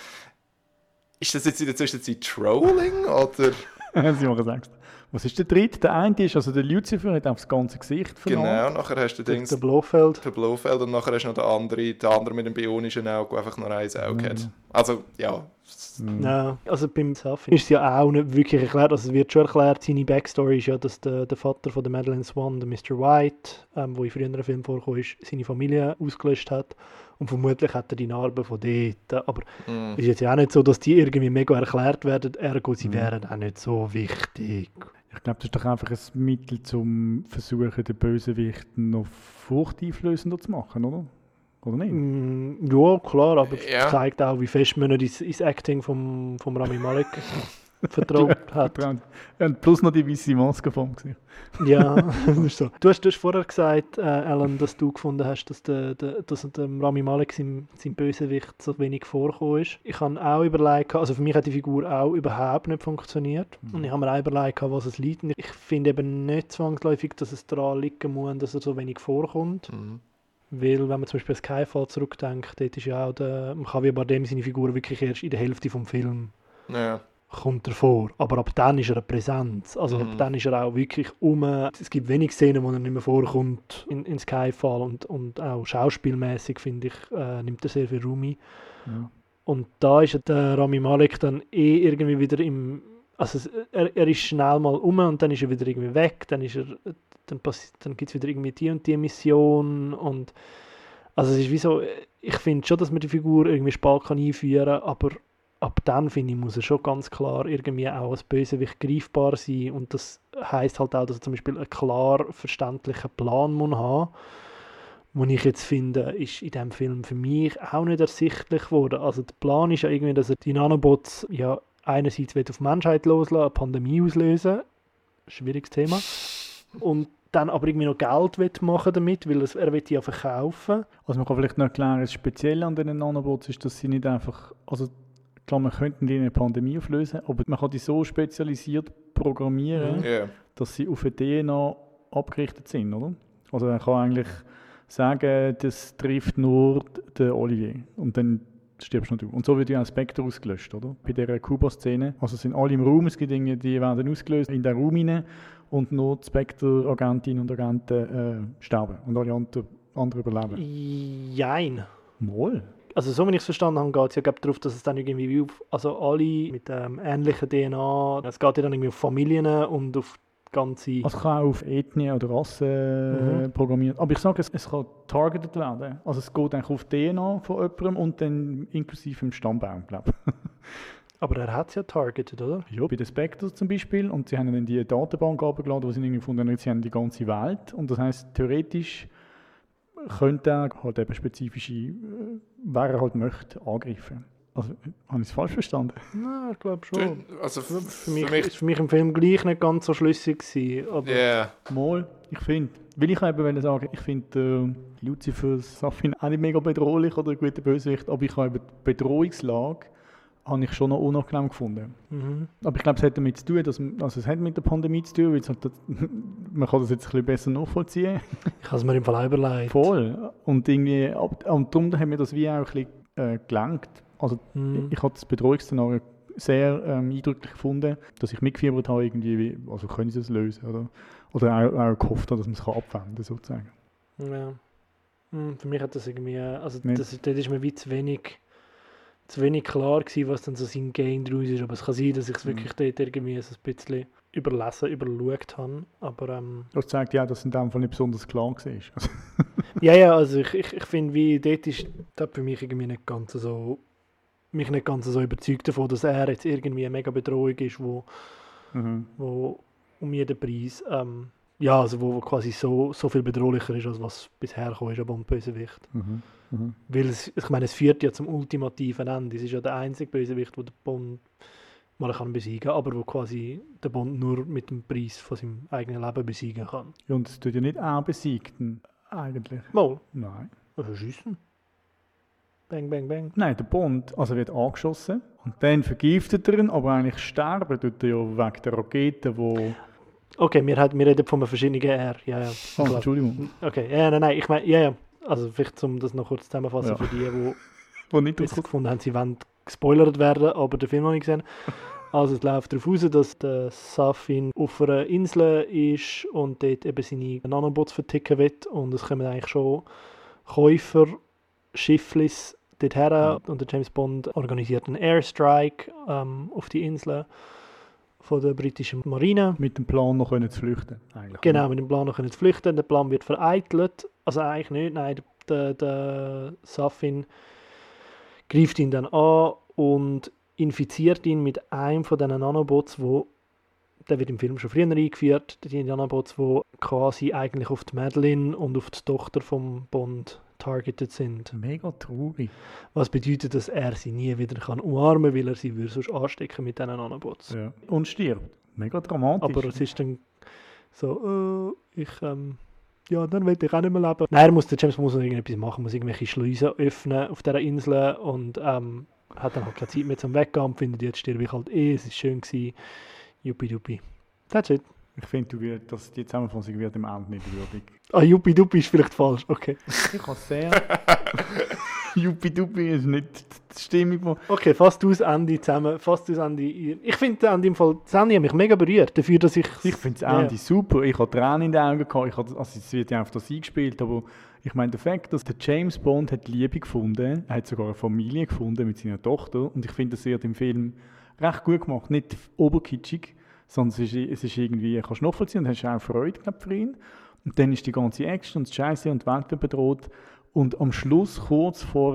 ist das jetzt in der Zwischenzeit Trolling oder...
Sie machen sagst. Was ist der dritte? Der eine ist, also der Lucifer hat auf das ganze Gesicht
Genau,
verloren.
nachher hast du
Der,
Dings,
der Blofeld.
der Blofeld und nachher hast du noch den anderen, der andere mit dem bionischen Auge, der einfach nur ein Auge
Mhm.
hat. Also, ja.
Mhm.
Ja, also beim Safin ist es ja auch nicht wirklich erklärt, also es wird schon erklärt, seine Backstory ist ja, dass der, der Vater von der Madeleine Swan, der Mister White, ähm, wo in früheren Filmen vorkam, ist, seine Familie ausgelöscht hat und vermutlich hat er die Narben von dort, aber
Mm.
es ist jetzt ja auch nicht so, dass die irgendwie mega erklärt werden, ergo sie
Mhm.
wären auch nicht so wichtig.
Ich glaube, das ist doch einfach ein Mittel, zum versuchen, den Bösewichten noch furchteinflößender zu machen, oder? Oder nicht?
Mm, ja, klar, aber
Ja.
es zeigt auch, wie fest man nicht ins, ins Acting vom, vom Rami Malek vertraut hat.
Vertrauen. Und plus noch die weiße Maske vor dem Gesicht.
Ja, das ist so. Du hast, du hast vorher gesagt, äh, Alan, dass du gefunden hast, dass, der, der, dass dem Rami Malek sein, sein Bösewicht so wenig vorgekommen ist. Ich habe auch überlegt, also für mich hat die Figur auch überhaupt nicht funktioniert.
Mhm.
Und ich habe mir auch überlegt, was es liegt. Und ich finde eben nicht zwangsläufig, dass es daran liegen muss, dass er so wenig vorkommt.
Mhm.
Weil, wenn man zum Beispiel an Skyfall zurückdenkt, dort ist ja auch der Javier Bardem seine Figur wirklich erst in der Hälfte vom Film
Ja.
kommt er vor. Aber ab dann ist er eine Präsenz. Also
Mhm.
ab dann ist er auch wirklich um. Es gibt wenig Szenen, wo er nicht mehr vorkommt in, in Skyfall. Und, und auch schauspielmäßig finde ich, äh, nimmt er sehr viel Raum ein.
Ja.
Und da ist der Rami Malek dann eh irgendwie wieder im... Also es, er, er ist schnell mal um und dann ist er wieder irgendwie weg. Dann, ist er, dann, passi- dann gibt es wieder irgendwie die und die Mission. Und also es ist wie so... Ich finde schon, dass man die Figur irgendwie spät kann einführen kann, aber ab dann, finde ich, muss er schon ganz klar irgendwie auch als Bösewicht greifbar sein. Und das heisst halt auch, dass er zum Beispiel einen klar verständlichen Plan muss haben. Was ich jetzt finde, ist in diesem Film für mich auch nicht ersichtlich geworden. Also der Plan ist ja irgendwie, dass er die Nanobots ja einerseits will auf die Menschheit loslassen, eine Pandemie auslösen. Schwieriges Thema. Und dann aber irgendwie noch Geld will machen damit, weil es, er will die ja verkaufen.
Also man kann vielleicht noch erklären, das Spezielle an diesen Nanobots ist, dass sie nicht einfach... Also klar, man könnte die eine Pandemie auflösen, aber man kann die so spezialisiert programmieren,
Mhm.
Ja.
dass sie auf eine D N A abgerichtet sind, oder? Also man kann eigentlich sagen, das trifft nur den Olivier und dann stirbst nur du. Und so wird ja auch Spectre ausgelöscht, oder? Bei dieser Kuba-Szene. Also sind alle im Raum, es gibt Dinge, die werden ausgelöst in den Raum hinein und nur die Spectre-Agentinnen und Agenten äh, sterben und alle anderen, anderen überleben.
Jein.
Mal.
Also so wie ich es verstanden habe, geht es ja glaub, darauf, dass es dann irgendwie wie auf, also alle mit ähm, ähnlichen D N A, es geht ja dann irgendwie auf Familien und auf ganze...
Also kann auch auf Ethnie oder Rasse äh,
Mhm.
programmiert. Aber ich sage, es, es kann targeted werden. Also es geht eigentlich auf D N A von jemandem und dann inklusive dem Stammbaum, glaube ich.
Aber er hat es ja targeted, oder?
Ja, bei den Spectres zum Beispiel. Und sie haben dann die Datenbank abgeladen, wo sie irgendwie gefunden haben, sie haben die ganze Welt. Und das heisst, theoretisch könnte er halt eben spezifische, äh, wer er halt möchte, angreifen. Also, habe ich es falsch verstanden?
Nein, ich glaube schon.
Also
Für,
f-
für mich ist für mich im Film gleich nicht ganz so schlüssig gewesen, aber
Ja.
Mal, ich finde, will ich eben wollen sagen, ich finde äh, Lucifer Safin auch nicht mega bedrohlich oder ein guter Bösewicht, aber ich habe eben die Bedrohungslage habe ich schon noch unangenehm gefunden.
mhm.
Aber ich glaube, es hat damit zu tun, dass, also es hat mit der Pandemie zu tun, weil es halt, man kann das jetzt ein bisschen besser nachvollziehen.
Ich habe es mir im Fall auch überlegt.
Voll. Und irgendwie, ab- und darum haben wir das wie auch ein bisschen äh, gelenkt. Also
Mhm.
ich habe das Bedrohungsszenario sehr ähm, eindrücklich gefunden, dass ich mitgefiebert habe, irgendwie, wie, also können sie das lösen, oder? Oder auch, auch gehofft habe, dass man es kann abwenden kann, sozusagen.
Ja. Hm, für mich hat das irgendwie, also
Nee.
das, das ist mir wie zu wenig, zu wenig klar gewesen, was dann so sein Game daraus ist. Aber es kann sein, dass ich es
Mhm.
wirklich dort irgendwie so ein bisschen überlesen, überschaut habe. Aber ähm,
Das zeigt ja, dass es in dem Fall nicht besonders klar war. Also,
ja, ja, also ich, ich, ich finde, wie dort ist das für mich irgendwie nicht ganz so, mich nicht ganz so überzeugt davon, dass er jetzt irgendwie eine mega Bedrohung ist, wo,
mhm.
wo um jeden Preis, ähm, ja, also wo, wo quasi so, so viel bedrohlicher ist, als was bisher gekommen ist, aber ein Bösewicht.
Mhm. Mhm.
Weil es, ich meine, es führt ja zum ultimativen Ende. Es ist ja der einzige Bösewicht, wo der Bond mal kann besiegen, aber wo quasi der Bond nur mit dem Preis von seinem eigenen Leben besiegen kann.
Ja, und es tut ja nicht auch besiegen, eigentlich.
Mal,
Nein.
also schiessen. Bang, bang, bang.
Nein, der Bond, also er wird angeschossen und dann vergiftet er ihn, aber eigentlich sterben tut er ja wegen der Rakete, wo...
Okay, wir, hat, wir reden von einem verschiedenen R. Ja, ja.
Oh,
klar.
Entschuldigung.
Okay, ja, nein, nein, ich meine, ja, ja. Also vielleicht, um das noch kurz zusammenzufassen
Ja.
für die, die
Wo nicht
jetzt
rauskommt.
gefunden haben, sie wollen gespoilert werden, aber den Film noch nicht gesehen. Also es läuft darauf aus, dass der Safin auf einer Insel ist und dort eben seine Nanobots verticken will und es kommen eigentlich schon Käufer, Schifflis dorthin und der James Bond organisiert einen Airstrike ähm, auf die Insel von der britischen Marine.
Mit dem Plan noch können zu flüchten, eigentlich.
Genau, mit dem Plan noch können zu flüchten. Der Plan wird vereitelt. Also eigentlich nicht, nein, der, der Safin greift ihn dann an und infiziert ihn mit einem von diesen Nanobots, wo, der wird im Film schon früher eingeführt, die Nanobots, die quasi eigentlich auf die Madeline und auf die Tochter vom Bond targeted sind.
Mega traurig.
Was bedeutet, dass er sie nie wieder kann umarmen kann, weil er sie würde sonst anstecken mit diesen Nanobots.
Ja. Und stirbt. Mega dramatisch.
Aber es ist dann so, äh, ich, ähm, ja, dann will ich auch nicht mehr leben. Nein, er muss, der James muss noch irgendetwas machen, muss irgendwelche Schleusen öffnen auf dieser Insel und ähm, hat dann halt keine Zeit mehr zum Weggehen und findet, jetzt sterbe ich halt eh, es war schön gewesen, juppie-duppie. That's it.
Ich finde, du wirst, dass die Zusammenfassung wird im Ende nicht würdig.
Ah, juppie-duppie ist vielleicht falsch, okay.
Ich kann sehr... Juppie-Duppi ist nicht die Stimmung von...
Okay, fasst du das Ende zusammen, fasst du das Ende... Ich finde das Ende im Fall, das Ende hat mich mega berührt, dafür, dass ich...
Ich finde das
Ja.
Ende super. Ich hatte Tränen in den Augen gehabt. Ich hatte, also es wird ja auf das eingespielt, aber ich meine, der Fakt, dass der James Bond hat Liebe gefunden, er hat sogar eine Familie gefunden mit seiner Tochter und ich finde, das wird im Film recht gut gemacht. Nicht oberkitschig, sondern es ist, es ist irgendwie, kannst du nachvollziehen und hast auch Freude, glaub, für ihn. Und dann ist die ganze Action und das Scheiße und die Welt wird bedroht. Und am Schluss, kurz vor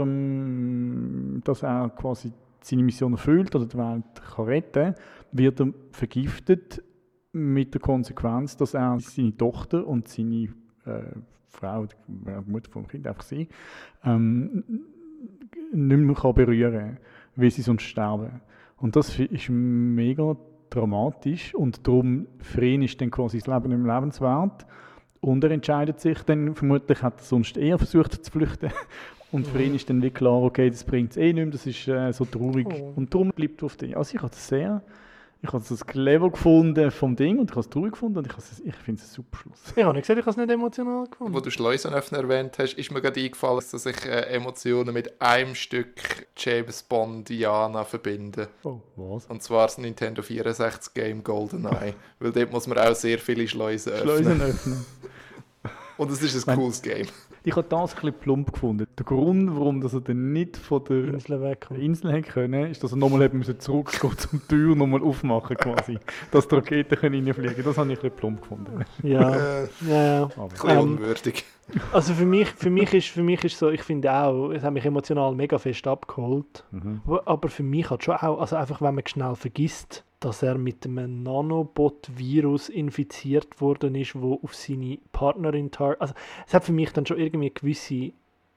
dem, dass er quasi seine Mission erfüllt oder die Welt kann retten, wird er vergiftet mit der Konsequenz, dass er seine Tochter und seine äh, Frau, die Mutter vom Kind, einfach sie, ähm, nicht mehr kann berühren kann, weil sie sonst sterben. Und das ist mega dramatisch und darum für ihn ist dann quasi das Leben nicht mehr lebenswert. Und er entscheidet sich dann, vermutlich hat er sonst eher versucht zu flüchten. Und für ihn ist dann wie klar, okay, das bringt es eh nicht mehr, das ist äh, so traurig.
Oh.
Und darum bleibt er auf den. Also ich habe es sehr, ich habe das clever gefunden vom Ding und ich habe es traurig gefunden und ich, habe es- ich finde es ein super Schluss.
Ich habe nicht gesagt, ich habe es nicht emotional gefunden.
Wo du Schleusenöffner erwähnt hast, ist mir gerade eingefallen, dass ich äh, Emotionen mit einem Stück James Bond Diana verbinde.
Oh, was?
Und zwar das Nintendo vierundsechzig Game GoldenEye. Weil dort muss man auch sehr viele Schleusen öffnen.
Schleusen öffnen.
Und es ist ein
Mein-
cooles Game.
Ich habe das ein bisschen plump gefunden. Der Grund, warum dass er dann nicht von der
Insel wegkommen.
Insel hätte können, ist, dass er nochmal hätte müssen zurückgehen zum Tür nochmal aufmachen quasi. Dass die Raketen können reinfliegen können. Das habe ich ein bisschen plump gefunden.
Ja,
Äh,
ja, ja.
Aber
ein bisschen
Ähm,
unwürdig.
Also für mich, für mich ist, für mich ist so, ich finde auch, es hat mich emotional mega fest abgeholt.
mhm.
Wo- Aber für mich hat schon auch, also einfach wenn man schnell vergisst, dass er mit einem Nanobot-Virus infiziert worden ist, wo auf seine Partnerin tar also es hat für mich dann schon irgendwie eine gewisse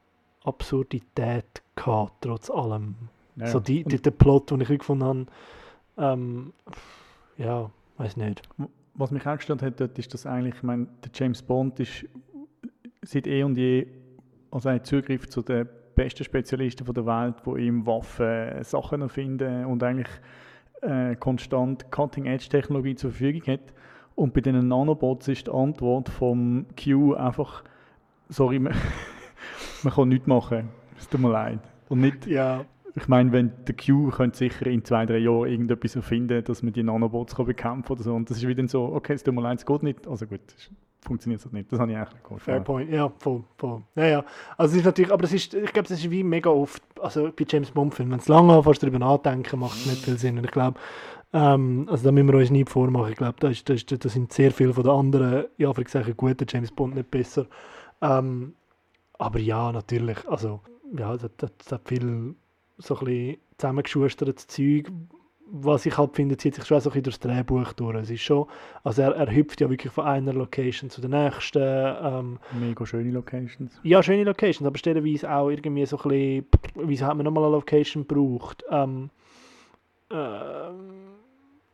Absurdität gehabt, trotz allem.
Ja,
So
ja.
die,
Und
die, der Plot, den ich gefunden habe, ähm, ja, weiß nicht.
was mich auch gestört hat, dort ist, dass eigentlich, ich meine, der James Bond ist seit eh und je, also er hat Zugriff zu den besten Spezialisten von der Welt, die ihm Waffen, Sachen erfinden und eigentlich äh, konstant Cutting-Edge-Technologie zur Verfügung hat. Und bei diesen Nanobots ist die Antwort vom Q einfach, sorry, man, man kann nichts machen, es tut mir leid. Und nicht,
Ja,
ich meine, wenn der Q könnte sicher in zwei, drei Jahren irgendetwas erfinden, dass man die Nanobots kann bekämpfen oder so. Und das ist wieder so, okay, es tut mir leid, es geht nicht. Also gut, es funktioniert so nicht. Das habe ich eigentlich nicht
fair
gut.
point, ja, voll, voll. Ja, ja. Also es ist natürlich, aber das ist, ich glaube, das ist wie mega oft, also bei James Bond-Filmen, wenn es lange anfängst, darüber nachdenken, macht es nicht viel Sinn. Und ich glaube, ähm, also da müssen wir uns nie vormachen. Ich glaube, da, ist, da, ist, da sind sehr viele von den anderen, ja, für gesagt, guten James Bond nicht besser. Ähm, aber ja, natürlich, also, ja, das, das, das hat viel so ein bisschen zusammengeschustertes Zeug. Was ich halt finde, zieht sich schon so ein bisschen durchs Drehbuch durch. Es ist schon, also er, er hüpft ja wirklich von einer Location zu der nächsten. Ähm,
Mega schöne Locations.
ja, schöne Locations, aber stellenweise auch irgendwie so ein bisschen, wieso hat man nochmal eine Location gebraucht? Ähm, ähm,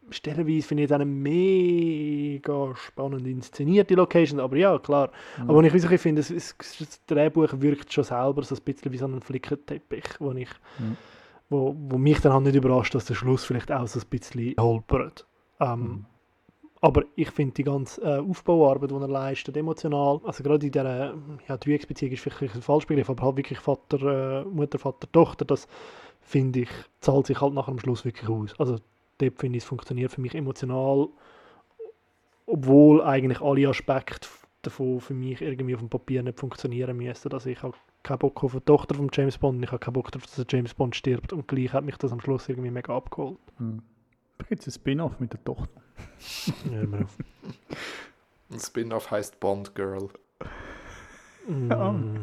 stellenweise finde ich jetzt eine mega spannend inszenierte Location, aber ja, klar. Mhm. Aber ich, ich finde, das, das Drehbuch wirkt schon selber so ein bisschen wie so ein Flickenteppich, wo, ich, mhm. wo, wo mich dann halt nicht überrascht, dass der Schluss vielleicht auch so ein bisschen holpert. Ähm, mhm. Aber ich finde die ganze äh, Aufbauarbeit, die er leistet, emotional, also gerade in dieser ja, Dreiecksbeziehung ist vielleicht ein falsches Begriff, aber halt wirklich Vater, äh, Mutter, Vater, Tochter, das finde ich, zahlt sich halt nach dem Schluss wirklich aus. Also dort finde ich, es funktioniert für mich emotional, obwohl eigentlich alle Aspekte davon für mich irgendwie auf dem Papier nicht funktionieren müssten. Also ich habe keinen Bock auf die Tochter von James Bond und ich habe keinen Bock darauf, dass der James Bond stirbt und gleich hat mich das am Schluss irgendwie mega abgeholt.
Hm. Da gibt es ein Spin-off mit der Tochter.
Hör mal auf.
Ein Spin-off heißt Bond Girl.
Mm,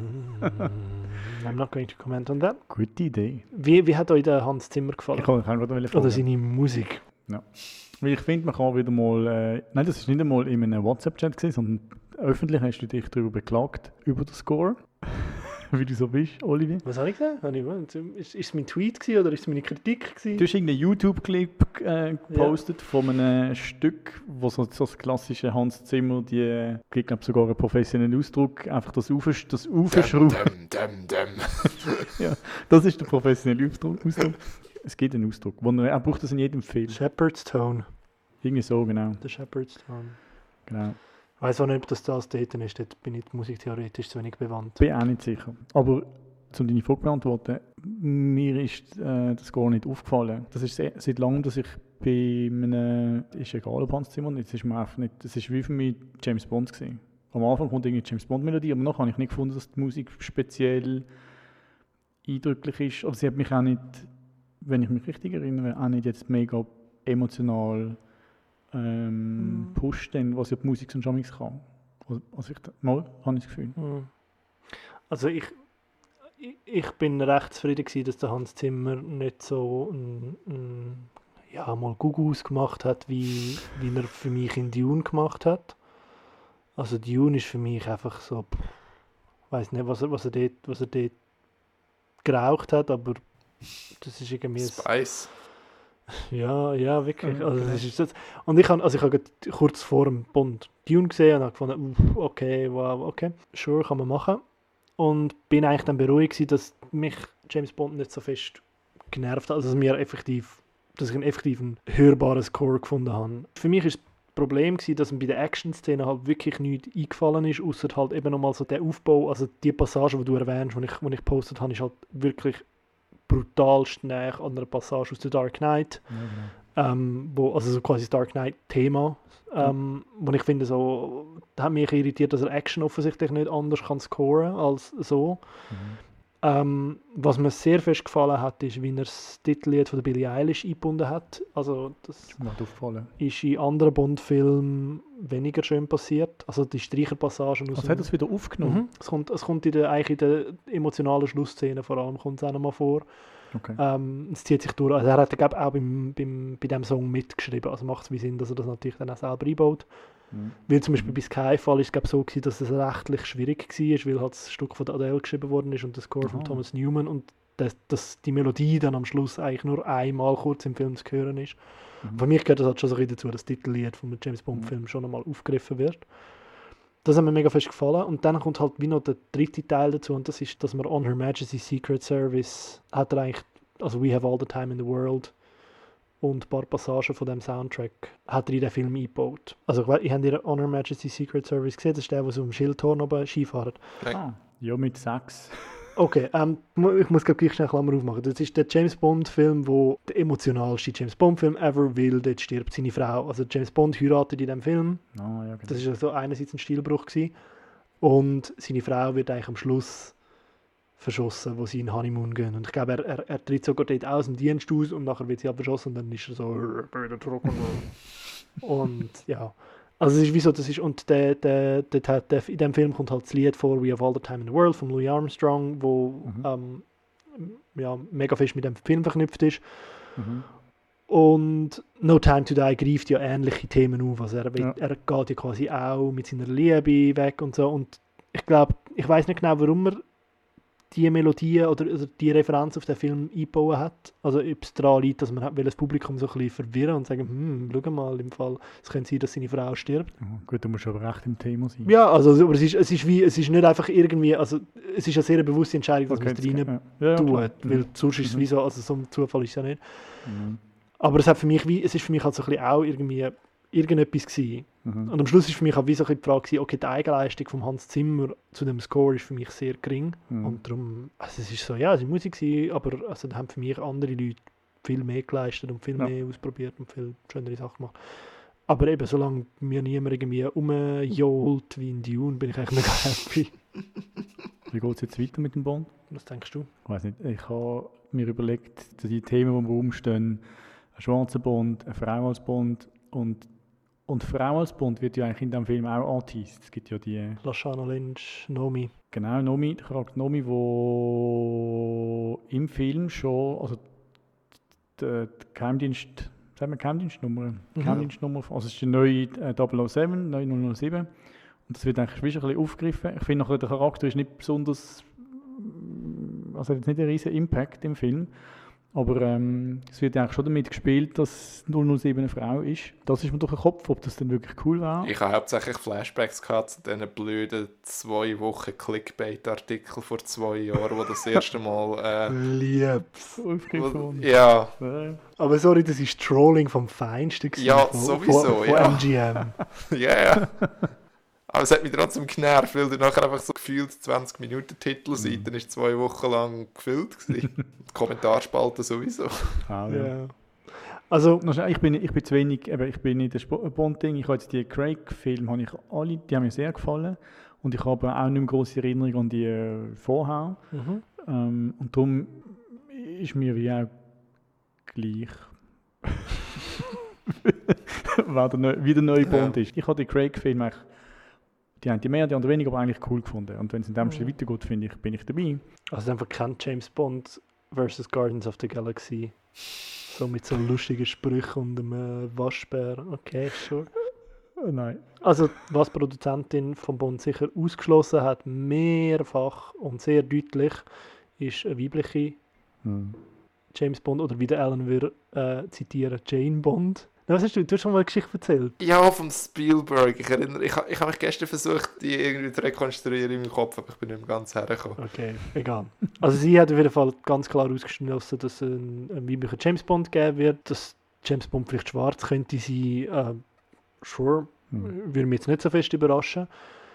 I'm not going to comment on that.
Gute Idee.
Wie, wie hat euch der Hans Zimmer gefallen?
Ich kann, kann gerade
Oder seine Musik?
Ja. Weil ich finde, man kann wieder mal... Äh, nein, das war nicht einmal in einem WhatsApp-Chat, sondern öffentlich hast du dich darüber beklagt, über den Score. Wie du so bist, Olivier.
Was habe ich gesagt? Ist es mein Tweet gewesen, oder ist es meine Kritik gewesen?
Du hast irgendeinen YouTube-Clip äh, gepostet ja. von einem Stück, wo so, so das klassische Hans Zimmer, die, ich glaube sogar einen professionellen Ausdruck, einfach das Aufsch- das Aufschrauben.
Dem, dem, dem, dem.
Ja, das ist der professionelle Ausdruck. Es gibt einen Ausdruck, wo er, er braucht das in jedem Film.
Shepherd's Tone.
Irgendwie so, genau.
Der Shepherd's Tone.
Genau.
Ich weiss auch nicht, ob das das dort ist, dort bin ich musiktheoretisch zu wenig bewandt.
Bin auch nicht sicher. Aber, um deine Frage zu beantworten, mir ist äh, das gar nicht aufgefallen. Das ist sehr, seit langem, dass ich bei einem, ist egal ob Hans Zimmer, jetzt ist mir einfach nicht, das ist wie für mich James Bond gewesen. Am Anfang kommt irgendwie James Bond Melodie, aber nachher habe ich nicht gefunden, dass die Musik speziell eindrücklich ist. Aber sie hat mich auch nicht, wenn ich mich richtig erinnere, auch nicht jetzt mega emotional ähm, mm. pusht, denn, was ja die Musik sonst schon kann. Also ich, mal habe ich das Gefühl.
Mm. Also ich, ich, ich bin recht zufrieden gewesen, dass der Hans Zimmer nicht so ein, ein ja, mal Gugus gemacht hat, wie, wie er für mich in Dune gemacht hat. Also Dune ist für mich einfach so, ich weiß nicht, was er, was er dort, was er dort geraucht hat, aber das ist irgendwie...
Spice.
Ja, ja, wirklich. Also, das ist das. Und ich habe also ich habe kurz vor dem Bond Dune gesehen und habe gefunden, okay, wow, okay, sure, kann man machen. Und bin eigentlich dann beruhigt gewesen, dass mich James Bond nicht so fest genervt hat, also dass, mir effektiv, dass ich einen effektiven, hörbaren Score gefunden habe. Für mich ist das Problem gewesen, dass mir bei der Action-Szene halt wirklich nichts eingefallen ist, außer halt eben nochmal so der Aufbau, also die Passage, die du erwähnst, die ich, die ich gepostet habe, ist halt wirklich brutalst näher an einer Passage aus The Dark Knight, ja, genau. ähm, wo, also so quasi das Dark Knight-Thema, ähm, ja. wo ich finde, so, das hat mich irritiert, dass er Action offensichtlich nicht anders kann scoren als so. Mhm. Ähm, was mir sehr fest gefallen hat, ist, wie er das Titellied von der Billie Eilish eingebunden hat. Also das ist in anderen Bond-Filmen weniger schön passiert. Also die Streicherpassagen aus.
Was hat das wieder aufgenommen?
Mhm. Es kommt, es kommt in der, eigentlich in der emotionalen Schlussszene vor allem kommt es auch noch mal vor.
Okay.
Ähm, es zieht sich durch. Also er hat glaub, auch beim, beim, bei diesem Song mitgeschrieben. Also macht es wie Sinn, dass er das natürlich dann auch selber einbaut. Mhm. Weil zum Beispiel bei Skyfall ist es so gewesen, dass es rechtlich schwierig war, weil halt das Stück von der Adele geschrieben worden ist und der Score Aha. von Thomas Newman und das, das, die Melodie dann am Schluss eigentlich nur einmal kurz im Film zu hören ist. Mhm. Für mich gehört das halt schon so ein dazu, dass das Titellied vom James Bond Film mhm. schon einmal aufgegriffen wird. Das hat mir mega fest gefallen und dann kommt halt wie noch der dritte Teil dazu und das ist, dass man On Her Majesty's Secret Service hat er eigentlich, also We Have All the Time in the World und ein paar Passagen von dem Soundtrack hat er in den Film eingebaut. Also ich, ich habe On Her Majesty's Secret Service gesehen, das ist der, der so im Schildhorn oben Skifahren.
Ah, ja, mit Sex.
Okay, ähm, ich muss gleich schnell Klammer aufmachen. Das ist der James Bond-Film, wo der emotionalste James Bond-Film ever, weil dort stirbt seine Frau. Also James Bond heiratet in diesem Film.
Oh, ja, genau.
Das war also einerseits ein Stilbruch gewesen. Und seine Frau wird eigentlich am Schluss verschossen, wo sie in Honeymoon gehen. Und ich glaube, er, er, er tritt sogar dort aus dem Dienst aus und nachher wird sie halt verschossen und dann ist er so und ja, also es ist wie so, das ist, und der, der, der, der, in dem Film kommt halt das Lied vor We Have All the Time in the World von Louis Armstrong, wo mhm. ähm, ja, mega fest mit dem Film verknüpft ist. Mhm. Und No Time to Die greift ja ähnliche Themen auf. Also er, ja. er geht ja quasi auch mit seiner Liebe weg und so. Und ich glaube, ich weiß nicht genau, warum er die Melodie oder, oder die Referenz auf den Film eingebaut hat. Also ob es daran liegt, dass man will das Publikum so ein bisschen verwirren und sagen, hm, schau mal, im Fall, es könnte sein, dass seine Frau stirbt.
Ja, gut, du musst aber recht im Thema sein.
Ja, also aber es ist, es ist wie, es ist nicht einfach irgendwie, also es ist eine sehr bewusste Entscheidung, dass
Okay,
man es rein
ja. Ja, ja,
tut,
klar.
weil
Mhm.
sonst ist es
Mhm.
wie so, also so ein Zufall ist es ja nicht.
Mhm.
Aber es hat für mich wie, es ist für mich halt so ein bisschen auch irgendwie irgendetwas gewesen.
Mhm.
Und am Schluss ist für mich auch wie so ein bisschen die Frage gewesen, okay, die Eigenleistung von Hans Zimmer zu dem Score ist für mich sehr gering.
Mhm.
Und darum, also es ist so, ja, es war Musik gewesen, aber also, da haben für mich andere Leute viel mehr geleistet und viel
Ja.
mehr ausprobiert und viel schönere Sachen gemacht. Aber eben, solange mir niemand irgendwie rumjohlt wie in Dune, bin ich eigentlich mega happy.
Wie geht es jetzt weiter mit dem Bond?
Was denkst du?
Ich weiß nicht, ich habe mir überlegt, dass die Themen, die im Raum stehen, ein schwarzer Bond, eine Frau als Bond und und Frau als Bond wird ja eigentlich in diesem Film auch angeteased. Es gibt ja die,
Lashana Lynch, Nomi.
genau, Nomi, der Charakter Nomi, wo im Film schon, also die, die Geheimdienst, sagen wir Geheimdienstnummer,
Mhm.
Geheimdienstnummer, also es ist die neue äh, null null sieben, neue null null sieben und das wird eigentlich schon ein bisschen aufgegriffen. Ich finde, nachher, der Charakter ist nicht besonders, also hat jetzt nicht einen riesen Impact im Film, aber ähm, es wird eigentlich schon damit gespielt, dass null null sieben eine Frau ist. Das ist mir durch den Kopf, ob das dann wirklich cool war.
Ich habe hauptsächlich Flashbacks gehabt zu diesen blöden zwei Wochen Clickbait-Artikel vor zwei Jahren, wo das erste Mal... Äh,
Lieb's.
Aufgegriffen.
ja,
Ja.
Aber sorry, das ist Trolling vom Feinsten gewesen,
Ja,
von,
sowieso,
von, von
ja.
M G M.
ja, ja. Aber es hat mich trotzdem genervt, weil du nachher einfach so gefühlt zwanzig Minuten Titel seid, dann ist zwei Wochen lang gefüllt gewesen. Die Kommentarspalte sowieso.
Ah, ja.
Ja. Also,
Noch schnell, Ich bin, ich bin zu wenig, eben, ich bin nicht der Sp- Bond-Ding. Ich habe jetzt die Craig-Filme, habe ich alle, die haben mir sehr gefallen. Und ich habe auch nicht mehr grosse Erinnerung an die äh, vorher.
mhm.
Ähm, und darum ist mir wie auch gleich, wer der neu, wie der neue Bond
Ja.
ist. Ich habe die Craig-Filme eigentlich, die haben die mehr, die anderen weniger, aber eigentlich cool gefunden. Und wenn es in dem Stil weitergeht, finde ich, bin ich dabei.
Also einfach kein James Bond versus Guardians of the Galaxy. So mit so lustigen Sprüchen und einem äh, Waschbär. Okay, sure.
Äh, nein.
Also, was die Produzentin von Bond sicher ausgeschlossen hat, mehrfach und sehr deutlich, ist eine weibliche
Hm.
James Bond oder wie der Alan würde äh, zitieren, Jane Bond. Na, was hast du? Du hast schon mal eine Geschichte erzählt.
Ja, vom Spielberg. Ich erinnere, ich, ha- ich habe mich gestern versucht, die irgendwie zu rekonstruieren in meinem Kopf, aber ich bin nicht mehr ganz hergekommen.
Okay, egal. Also sie hat auf jeden Fall ganz klar ausgeschlossen, dass es einen, einen weiblichen James Bond geben wird. Dass James Bond vielleicht schwarz könnte sein, äh, sure,
Hm.
würde mich jetzt nicht so fest überraschen.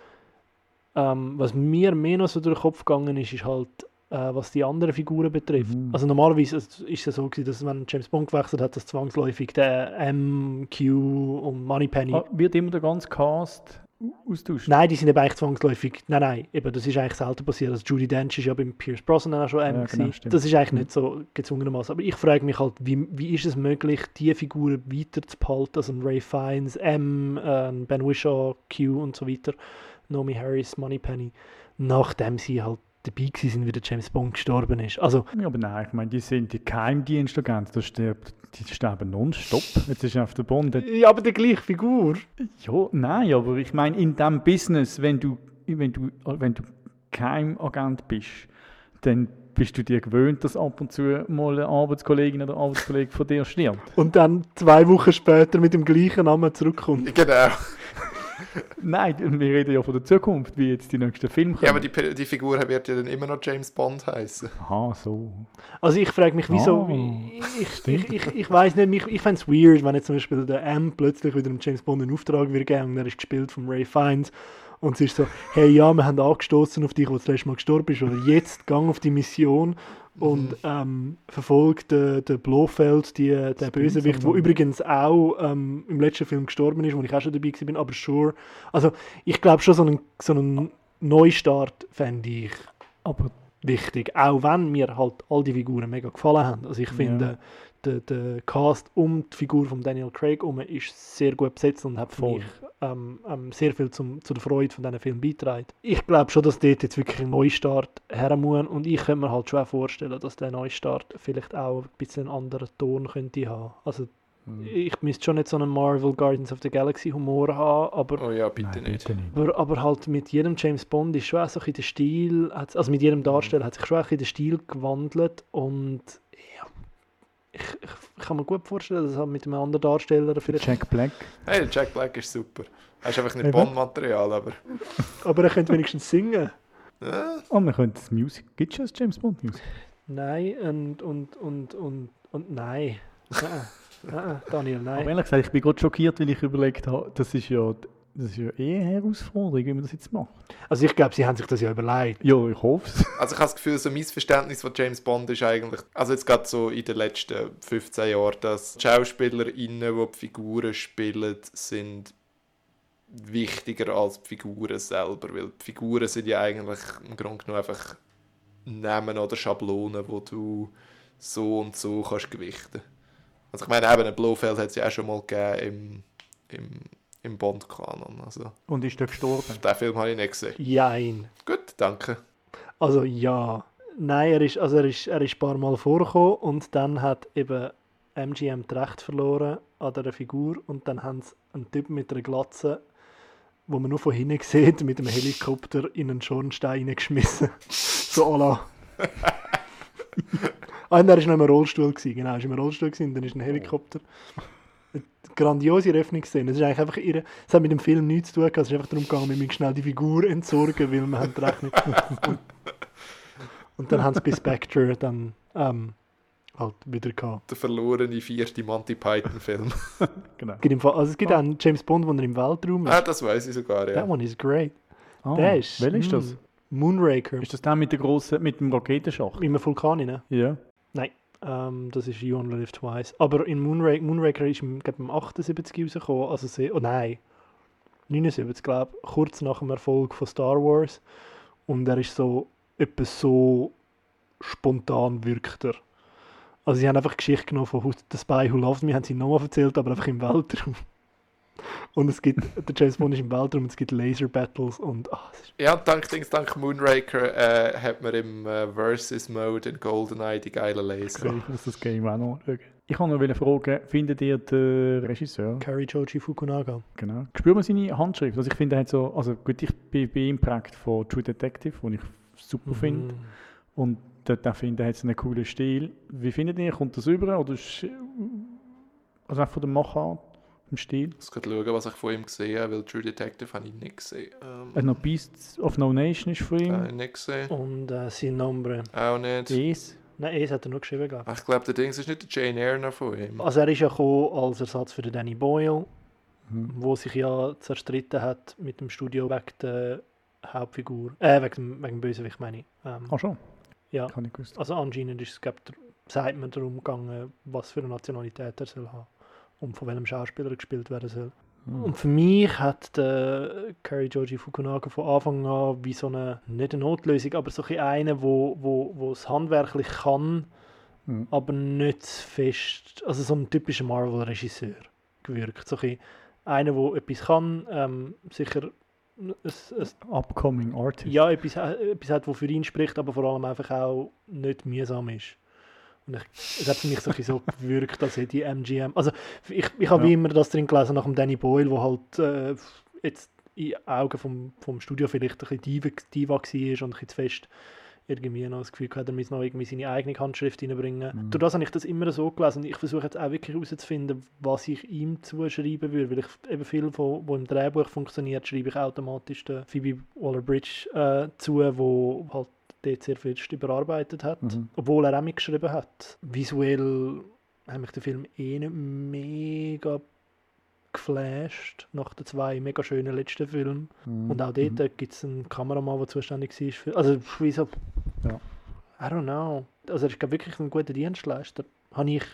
Ähm, was mir mehr noch so durch den Kopf gegangen ist, ist halt, äh, was die anderen Figuren betrifft.
Mhm.
Also normalerweise ist es ja so gewesen, dass wenn James Bond gewechselt hat, dass zwangsläufig der M, Q und Moneypenny.
Ah, wird immer der ganze Cast austauscht?
Nein, die sind eben eigentlich zwangsläufig. Nein, nein, eben, das ist eigentlich selten passiert. Also Judi Dench ist ja beim Pierce Brosnan auch schon M.
Ja, genau,
gewesen.
stimmt.
Das ist eigentlich nicht so gezwungenermaßen. Aber ich frage mich halt, wie, wie ist es möglich, diese Figuren weiter zu behalten? Also ein Ray Fiennes, M, äh, Ben Whishaw, Q und so weiter, Naomi Harris, Moneypenny, nachdem sie halt dabei gewesen sind, wie der James Bond gestorben ist. Also,
Ja, aber nein, ich meine, die sind die Geheimdienstagenten, da stirbt, die sterben nonstop. Jetzt ist auf der Bond. der-
ja, aber die gleiche Figur.
Ja, nein, aber ich meine, in diesem Business, wenn du, wenn du, wenn du Geheimagent bist, dann bist du dir gewöhnt, dass ab und zu mal eine Arbeitskollegin oder Arbeitskollege von dir stirbt.
Und dann zwei Wochen später mit dem gleichen Namen zurückkommt.
Genau.
Nein, wir reden ja von der Zukunft, wie jetzt die nächsten Filme kommen.
Ja, aber die, Pe- die Figur wird ja dann immer noch James Bond heißen.
Aha, so.
Also ich frage mich, wieso...
Oh,
ich ich, ich, ich weiß nicht, mich, ich fände es weird, wenn jetzt zum Beispiel der M plötzlich wieder dem James Bond einen Auftrag wird geben und er ist gespielt von Ray Fiennes und es ist so, hey ja, wir haben angestoßen auf dich, als du das letzte Mal gestorben bist, oder jetzt gang auf die Mission und ähm, verfolgt den, den Blofeld, die, der Bösewicht, der übrigens auch ähm, im letzten Film gestorben ist, wo ich auch schon dabei war, aber sure. Also ich glaube schon, so einen, so einen Neustart fände ich
Aber
wichtig, auch wenn mir halt all die Figuren mega gefallen haben. Also ich finde, der, der Cast um die Figur von Daniel Craig herum ist sehr gut besetzt und hat für
Voll.
mich ähm, ähm, sehr viel zum, zu der Freude von diesen Film beitragen. Ich glaube schon, dass dort jetzt wirklich ein Neustart her muss und ich könnte mir halt schon auch vorstellen, dass der Neustart vielleicht auch ein bisschen einen anderen Ton könnte haben. Also Mhm. Ich müsste schon nicht so einen Marvel Guardians of the Galaxy Humor haben, aber,
Oh ja, bitte
Nein,
nicht.
bitte nicht.
aber, aber halt mit jedem James Bond ist schon auch so ein bisschen der Stil, hat- also mit jedem Darsteller hat sich schon ein bisschen der Stil gewandelt und ja, ich, ich, ich kann mir gut vorstellen, dass er mit einem anderen Darsteller vielleicht...
Jack Black.
Hey, der Jack Black ist super. Er ist einfach nicht
Eben.
Bond-Material, aber...
Aber er könnte wenigstens singen.
Ja,
Oh, wir können das Music. Gibt es schon das James Bond Music?
Nein und, und, und, und, und nein. Nein, nein, Daniel,
Aber
nein.
ehrlich gesagt, ich bin gerade schockiert, weil ich überlegt habe, das ist ja, das ist ja eh eine Herausforderung, wie man das jetzt macht.
Also ich glaube, sie haben sich das ja überlegt.
Ja, ich hoffe es.
also ich habe das Gefühl, so ein Missverständnis von James Bond ist eigentlich... Also jetzt gerade so in den letzten fünfzehn Jahren, dass die SchauspielerInnen, die die Figuren spielen, sind wichtiger als die Figuren selber, weil die Figuren sind ja eigentlich im Grunde genommen einfach Namen oder Schablonen, wo du so und so kannst gewichten. Also ich meine, eben ein Blofeld hat es ja auch schon mal gegeben im, im, im Bond-Kanon. Also
Und ist der gestorben?
den Film habe ich nicht gesehen.
Jein.
Gut, danke.
Also ja. Nein, er ist, also er ist, er ist ein paar Mal vorgekommen und dann hat eben M G M das Recht verloren an dieser Figur und dann haben sie einen Typ mit einer Glatze, wo man nur von hinten sieht, mit einem Helikopter in einen Schornstein reingeschmissen. So à la. Ah, und er war noch im Rollstuhl. Gewesen. Genau, er war im Rollstuhl gewesen, und dann ist ein Helikopter. Eine grandiose Eröffnungsszene. Es ist eigentlich einfach ihre, es hat mit dem Film nichts zu tun gehabt. Es ist einfach darum gegangen, wir müssen schnell die Figur entsorgen, weil wir haben das Recht nicht. Und dann haben sie bei Spectre dann ähm, halt wieder gehabt.
Der verlorene vierte Monty Python-Film.
Genau.
Es gibt, im Fall, also es gibt auch einen James Bond, wo er im Weltraum ist.
ah, das weiß ich sogar, ja.
That one is great.
Ah,
Der ist,
welcher ist das?
mm, Moonraker.
Ist das der mit, der grossen, mit dem Raketenschacht?
Mit einem Vulkan rein.
Ja.
Ähm, das ist You Only Live Twice. Aber in Moonraker, Moonraker ist im, glaub, im achtundsiebzig rausgekommen. Also sehr, oh nein, neunundsiebzig glaube ich. Kurz nach dem Erfolg von Star Wars. Und er ist so, etwas so spontan wirkt er. Also sie haben einfach die Geschichte genommen von Who- The Spy Who Loved Me, haben sie nochmal erzählt, aber einfach im Weltraum. Und es gibt, der James Bond ist im Weltraum und es gibt Laser-Battles und ah, es ist
Ja, und dank, Dings, dank Moonraker äh, hat man im äh, Versus-Mode in GoldenEye die geile Laser.
Okay, ich muss das Game auch noch schauen. Ich wollte noch fragen, findet ihr den Regisseur?
Kari Joji Fukunaga.
Genau. Spürt man seine Handschrift? Also ich finde, er hat so, also gut, ich bin bei ihm geprägt von True Detective, den ich super finde.
Mhm.
Und dort auch finde, er hat einen coolen Stil. Wie findet ihr, kommt das rüber? Oder ist, also auch von der Machart, vom Stil?
Ich muss gerade schauen, was ich von ihm gesehen habe, weil True Detective habe ich nicht gesehen. Ähm,
Also noch Beasts of No Nation ist von
habe
ihm.
ich nicht gesehen.
Und äh, Sin Nombre.
Auch nicht.
Es.
Nein, es hat er nur geschrieben, glaube
Ach, ich glaube, der Dings ist nicht der Jane Eyre noch von ihm.
ich. Also er ist ja gekommen als Ersatz für den Danny Boyle,
Mhm.
wo sich ja zerstritten hat mit dem Studio wegen der Hauptfigur. Äh, wegen dem, wegen dem Bösewicht, meine ich. Ähm,
Ah schon?
ja.
Kann ich gewusst.
Also anscheinend ist es, glaub, der- sagt man darum gegangen, was für eine Nationalität er soll haben und von welchem Schauspieler er gespielt werden soll.
Mhm.
Und für mich hat der Kari Joji Fukunaga von Anfang an wie so eine, nicht eine Notlösung, aber so ein bisschen eine, wo, wo, wo es handwerklich kann,
Mhm.
aber nicht zu fest, also so ein typischer Marvel-Regisseur gewirkt. So ein bisschen einer, der etwas kann, ähm, sicher ein, ein,
Upcoming Artist.
ja, etwas, etwas hat, das für ihn spricht, aber vor allem einfach auch nicht mühsam ist. Und ich, es hat für mich so, ein bisschen so gewirkt, als hätte die M G M... Also ich, ich habe
Ja.
wie immer das drin gelesen nach dem Danny Boyle, wo halt äh, jetzt in Augen vom, vom Studio vielleicht ein bisschen Diva, Diva war und ein bisschen zu fest irgendwie noch das Gefühl hatte, er müsse noch irgendwie seine eigene Handschrift reinbringen.
Mhm.
Durch das habe ich das immer so gelesen und ich versuche jetzt auch wirklich herauszufinden, was ich ihm zuschreiben würde, weil ich eben viel, von, wo im Drehbuch funktioniert, schreibe ich automatisch der Phoebe Waller-Bridge äh, zu, wo halt dort sehr viel überarbeitet hat,
Mhm.
obwohl er auch mitgeschrieben hat. Visuell hat mich der Film eh nicht mega geflasht, nach den zwei mega schönen letzten Filmen.
Mhm.
Und auch dort
Mhm.
gibt es einen Kameramann, der zuständig war für... Also, wie so...
Ja.
I don't know. Also, er ist glaub, wirklich ein guter Dienstleister, habe ich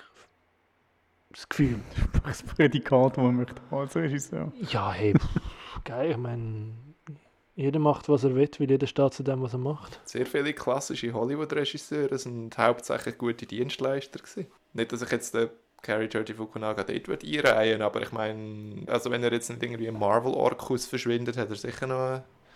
das Gefühl.
Das Prädikat, das man möchte haben als Regisseur.
Ja, hey, pff, geil, ich meine... Jeder macht, was er will, weil jeder steht zu dem, was er macht.
Sehr viele klassische Hollywood-Regisseure sind hauptsächlich gute Dienstleister gewesen. Nicht, dass ich jetzt den Kari Joji Fukunaga dort würde einreihen, aber ich meine, also wenn er jetzt nicht irgendwie im Marvel-Orkus verschwindet, hat er sicher noch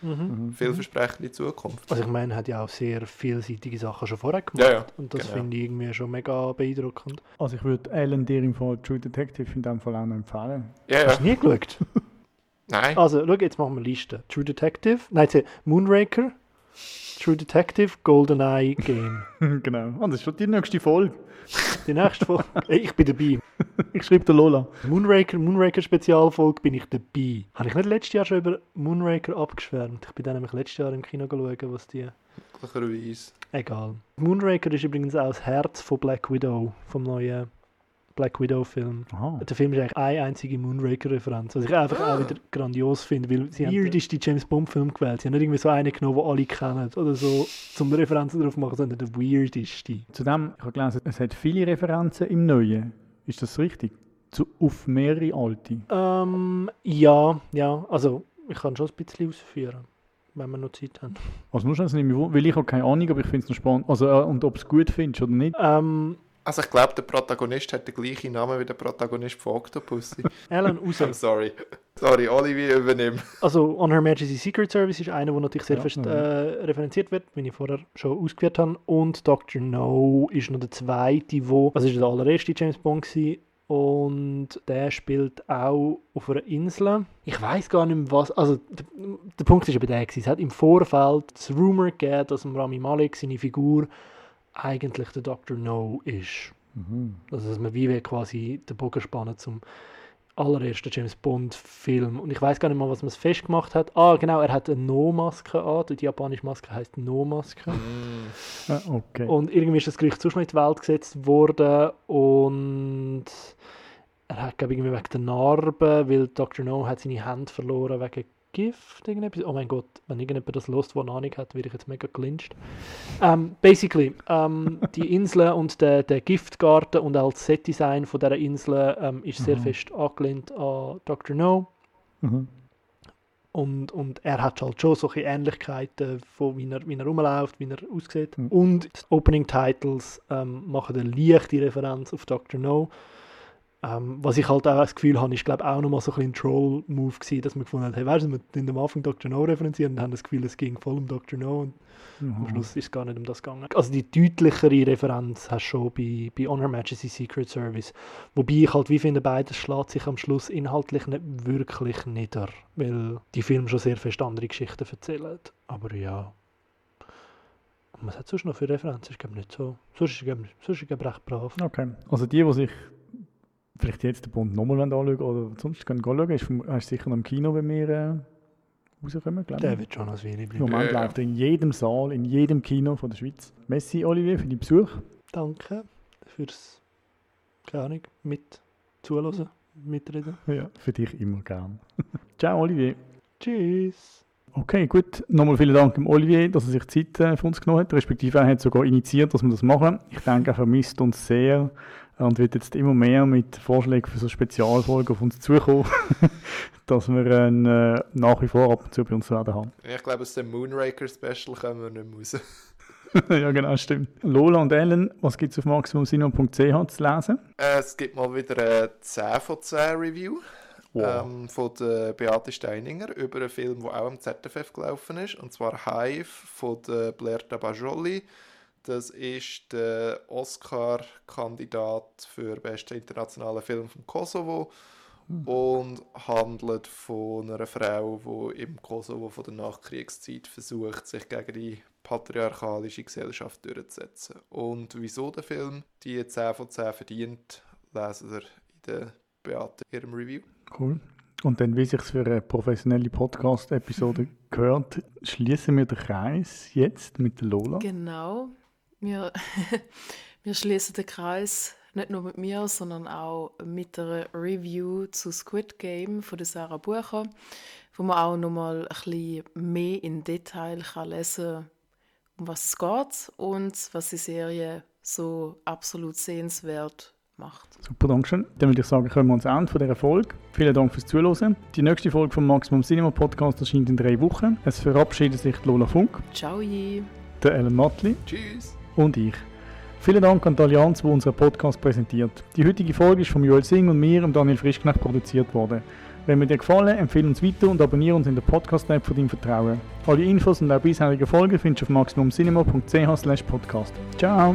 Mhm.
vielversprechende Zukunft.
Also ich meine, er hat ja auch sehr vielseitige Sachen schon vorher gemacht.
Ja, ja,
und das
genau.
finde ich irgendwie schon mega beeindruckend.
Also ich würde Alan dir im Fall True Detective in dem Fall auch noch empfehlen.
Ja, ja.
Hast du nie geschaut?
Nein.
Also, schau, jetzt machen wir eine Liste. True Detective, nein, jetzt Moonraker, True Detective, GoldenEye Game.
Genau. Und das ist schon die nächste Folge.
Die nächste Folge, ich bin dabei.
Ich schreibe der Lola.
Moonraker, Moonraker Spezialfolge bin ich dabei. Habe ich nicht letztes Jahr schon über Moonraker abgeschwärmt? Ich bin dann nämlich letztes Jahr im Kino schauen, was die...
Glücklicherweise.
Egal. Moonraker ist übrigens auch das Herz von Black Widow, vom neuen Black Widow-Film.
Aha.
Der Film ist eigentlich eine einzige Moonraker-Referenz, was ich einfach auch wieder grandios finde, weil sie haben weirdeste James Bond-Film gewählt. Sie haben nicht irgendwie so einen genommen, den alle kennen oder so, zum Referenzen darauf machen, sondern der weirdeste.
Zudem, ich habe gelesen, es hat viele Referenzen im Neuen. Ist das richtig? Zu, auf mehrere alte?
Ähm, ja, ja, also ich kann schon ein bisschen ausführen, wenn wir noch Zeit haben.
Also nur schon, das nehme ich wahr, weil ich habe keine Ahnung, aber ich finde es noch spannend. Also, äh, und ob du es gut findest oder nicht.
Ähm,
Also ich glaube, der Protagonist hat den gleichen Namen wie der Protagonist von Octopussy.
Alan raus.
I'm sorry. Sorry, Olivier, übernimm.
Also On Her Majesty's Secret Service ist einer, der natürlich sehr
Ja,
fest
mhm.
äh, referenziert wird, wie ich vorher schon ausgeführt habe. Und Doktor No ist noch der zweite, wo, also ist der allererste James Bond gewesen, und der spielt auch auf einer Insel. Ich weiß gar nicht mehr was, also der, der Punkt ist eben der gewesen. Es hat im Vorfeld das Rumor gegeben, dass Rami Malek, seine Figur, eigentlich der Doktor No ist.
Mhm.
Also dass man wie quasi den Bogen spannen zum allerersten James Bond Film. Und ich weiß gar nicht mal, was man festgemacht hat. Ah, genau, er hat eine No-Maske an. Die japanische Maske heisst No-Maske.
Ah, okay.
Und irgendwie ist das Gericht sonst noch in die Welt gesetzt worden. Und er hat, glaube ich, irgendwie wegen der Narben, weil Doktor No hat seine Hände verloren wegen Gift. Irgendetwas. Oh mein Gott, wenn irgendjemand das hört, der eine Ahnung hat, werde ich jetzt mega gelyncht. Um, basically, um, die Insel und der, der Giftgarten und auch das Setdesign von dieser Insel um, ist sehr
Mhm.
fest angelehnt an Doktor No.
Mhm.
Und, und er hat halt schon solche Ähnlichkeiten, von wie er, wie er rumläuft, wie er aussieht.
Mhm.
Und die Opening Titles ähm, machen eine leichte Referenz auf Doktor No. Ähm, was ich halt auch das Gefühl habe, ist glaube auch nochmal so ein bisschen ein Troll-Move gewesen, dass man gefunden hat, hey, weißt du, wir tun am Anfang Doktor No referenzieren und haben das Gefühl, es ging voll um Doktor No. Und am
Mhm.
Schluss ist es gar nicht um das gegangen. Also die deutlichere Referenz hast du schon bei, bei On Her Majesty's Secret Service. Wobei ich halt wie finde, beides schlägt sich am Schluss inhaltlich nicht wirklich nieder. Weil die Filme schon sehr fest andere Geschichten erzählen. Aber ja. Und was hat es sonst noch für Referenzen? Ich glaube nicht so. Sonst ist es glaube ich recht brav.
Okay. Also die, die sich vielleicht jetzt den Bund nochmal anschauen oder sonst können schauen, ist, vom, ist sicher noch im Kino, wenn wir äh, rauskommen, glaube ich.
Der wird schon als Weile
Im
bleiben.
Moment
Ja, ja.
läuft er in jedem Saal, in jedem Kino von der Schweiz. Merci, Olivier, für deinen Besuch.
Danke fürs, keine Ahnung, mit zuhören, mitreden.
Ja, für dich immer gern. Ciao, Olivier.
Tschüss.
Okay, gut. Nochmal vielen Dank dem Olivier, dass er sich Zeit äh, für uns genommen hat, respektive er hat sogar initiiert, dass wir das machen. Ich denke, er vermisst uns sehr und wird jetzt immer mehr mit Vorschlägen für so Spezialfolgen auf uns zukommen, dass wir ihn äh, nach wie vor ab und zu bei uns werden haben.
Ich glaube, aus dem Moonraker Special kommen wir nicht mehr raus.
Ja, genau, stimmt. Lola und Ellen, was gibt es auf maximum cinema punkt c h zu lesen?
Äh, es gibt mal wieder eine zehn von zehn Review
Wow.
ähm, von der Beate Steininger über einen Film, der auch am Z F F gelaufen ist, und zwar Hive von der Blair Tabajoli. Das ist der Oscar-Kandidat für den besten internationalen Film vom Kosovo und handelt von einer Frau, die im Kosovo von der Nachkriegszeit versucht, sich gegen die patriarchalische Gesellschaft durchzusetzen. Und wieso der Film die zehn von zehn verdient, lesen wir in der Beate ihrem Review.
Cool. Und dann, wie sich für eine professionelle Podcast-Episode gehört, schließen wir den Kreis jetzt mit der Lola.
Genau. Wir, wir schließen den Kreis nicht nur mit mir, sondern auch mit einer Review zu Squid Game von der Sarah Bucher, wo man auch noch mal ein bisschen mehr in Detail kann lesen kann, um was es geht und was die Serie so absolut sehenswert macht.
Super, danke schön. Dann würde ich sagen, kommen wir ans Ende von dieser Folge. Vielen Dank fürs Zuhören. Die nächste Folge vom Maximum Cinema Podcast erscheint in drei Wochen. Es verabschiedet sich die Lola Funk,
Ciao!
der Ellen Mattli
Tschüss!
und ich. Vielen Dank an die Allianz, die unseren Podcast präsentiert. Die heutige Folge ist von Joel Singh und mir, Daniel Frischknecht, produziert worden. Wenn wir dir gefallen, empfehle uns weiter und abonniere uns in der Podcast-App von deinem Vertrauen. Alle Infos und auch bisherige Folgen findest du auf maximumcinema punkt c h slash podcast. Ciao!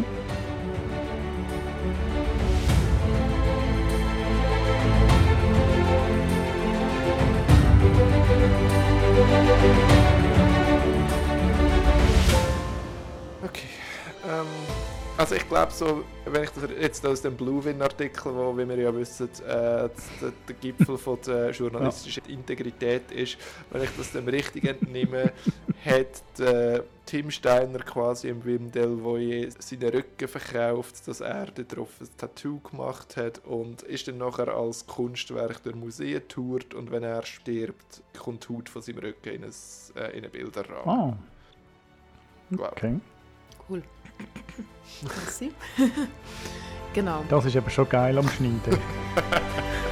Okay. Ähm, also ich glaube so, wenn ich das jetzt aus dem Bluewin-Artikel, wo, wie wir ja wissen, äh, der, der Gipfel von der journalistischen Integrität ist, wenn ich das dem richtig entnehme, hat äh, Tim Steiner quasi im Wim Delvoye seinen Rücken verkauft, dass er darauf ein Tattoo gemacht hat und ist dann nachher als Kunstwerk der Museen tourt und wenn er stirbt, kommt die Haut von seinem Rücken in, ein, äh, in einen Bilderrahmen.
Ah. Okay.
Cool. Merci. Genau.
Das ist eben schon geil am Schneiden.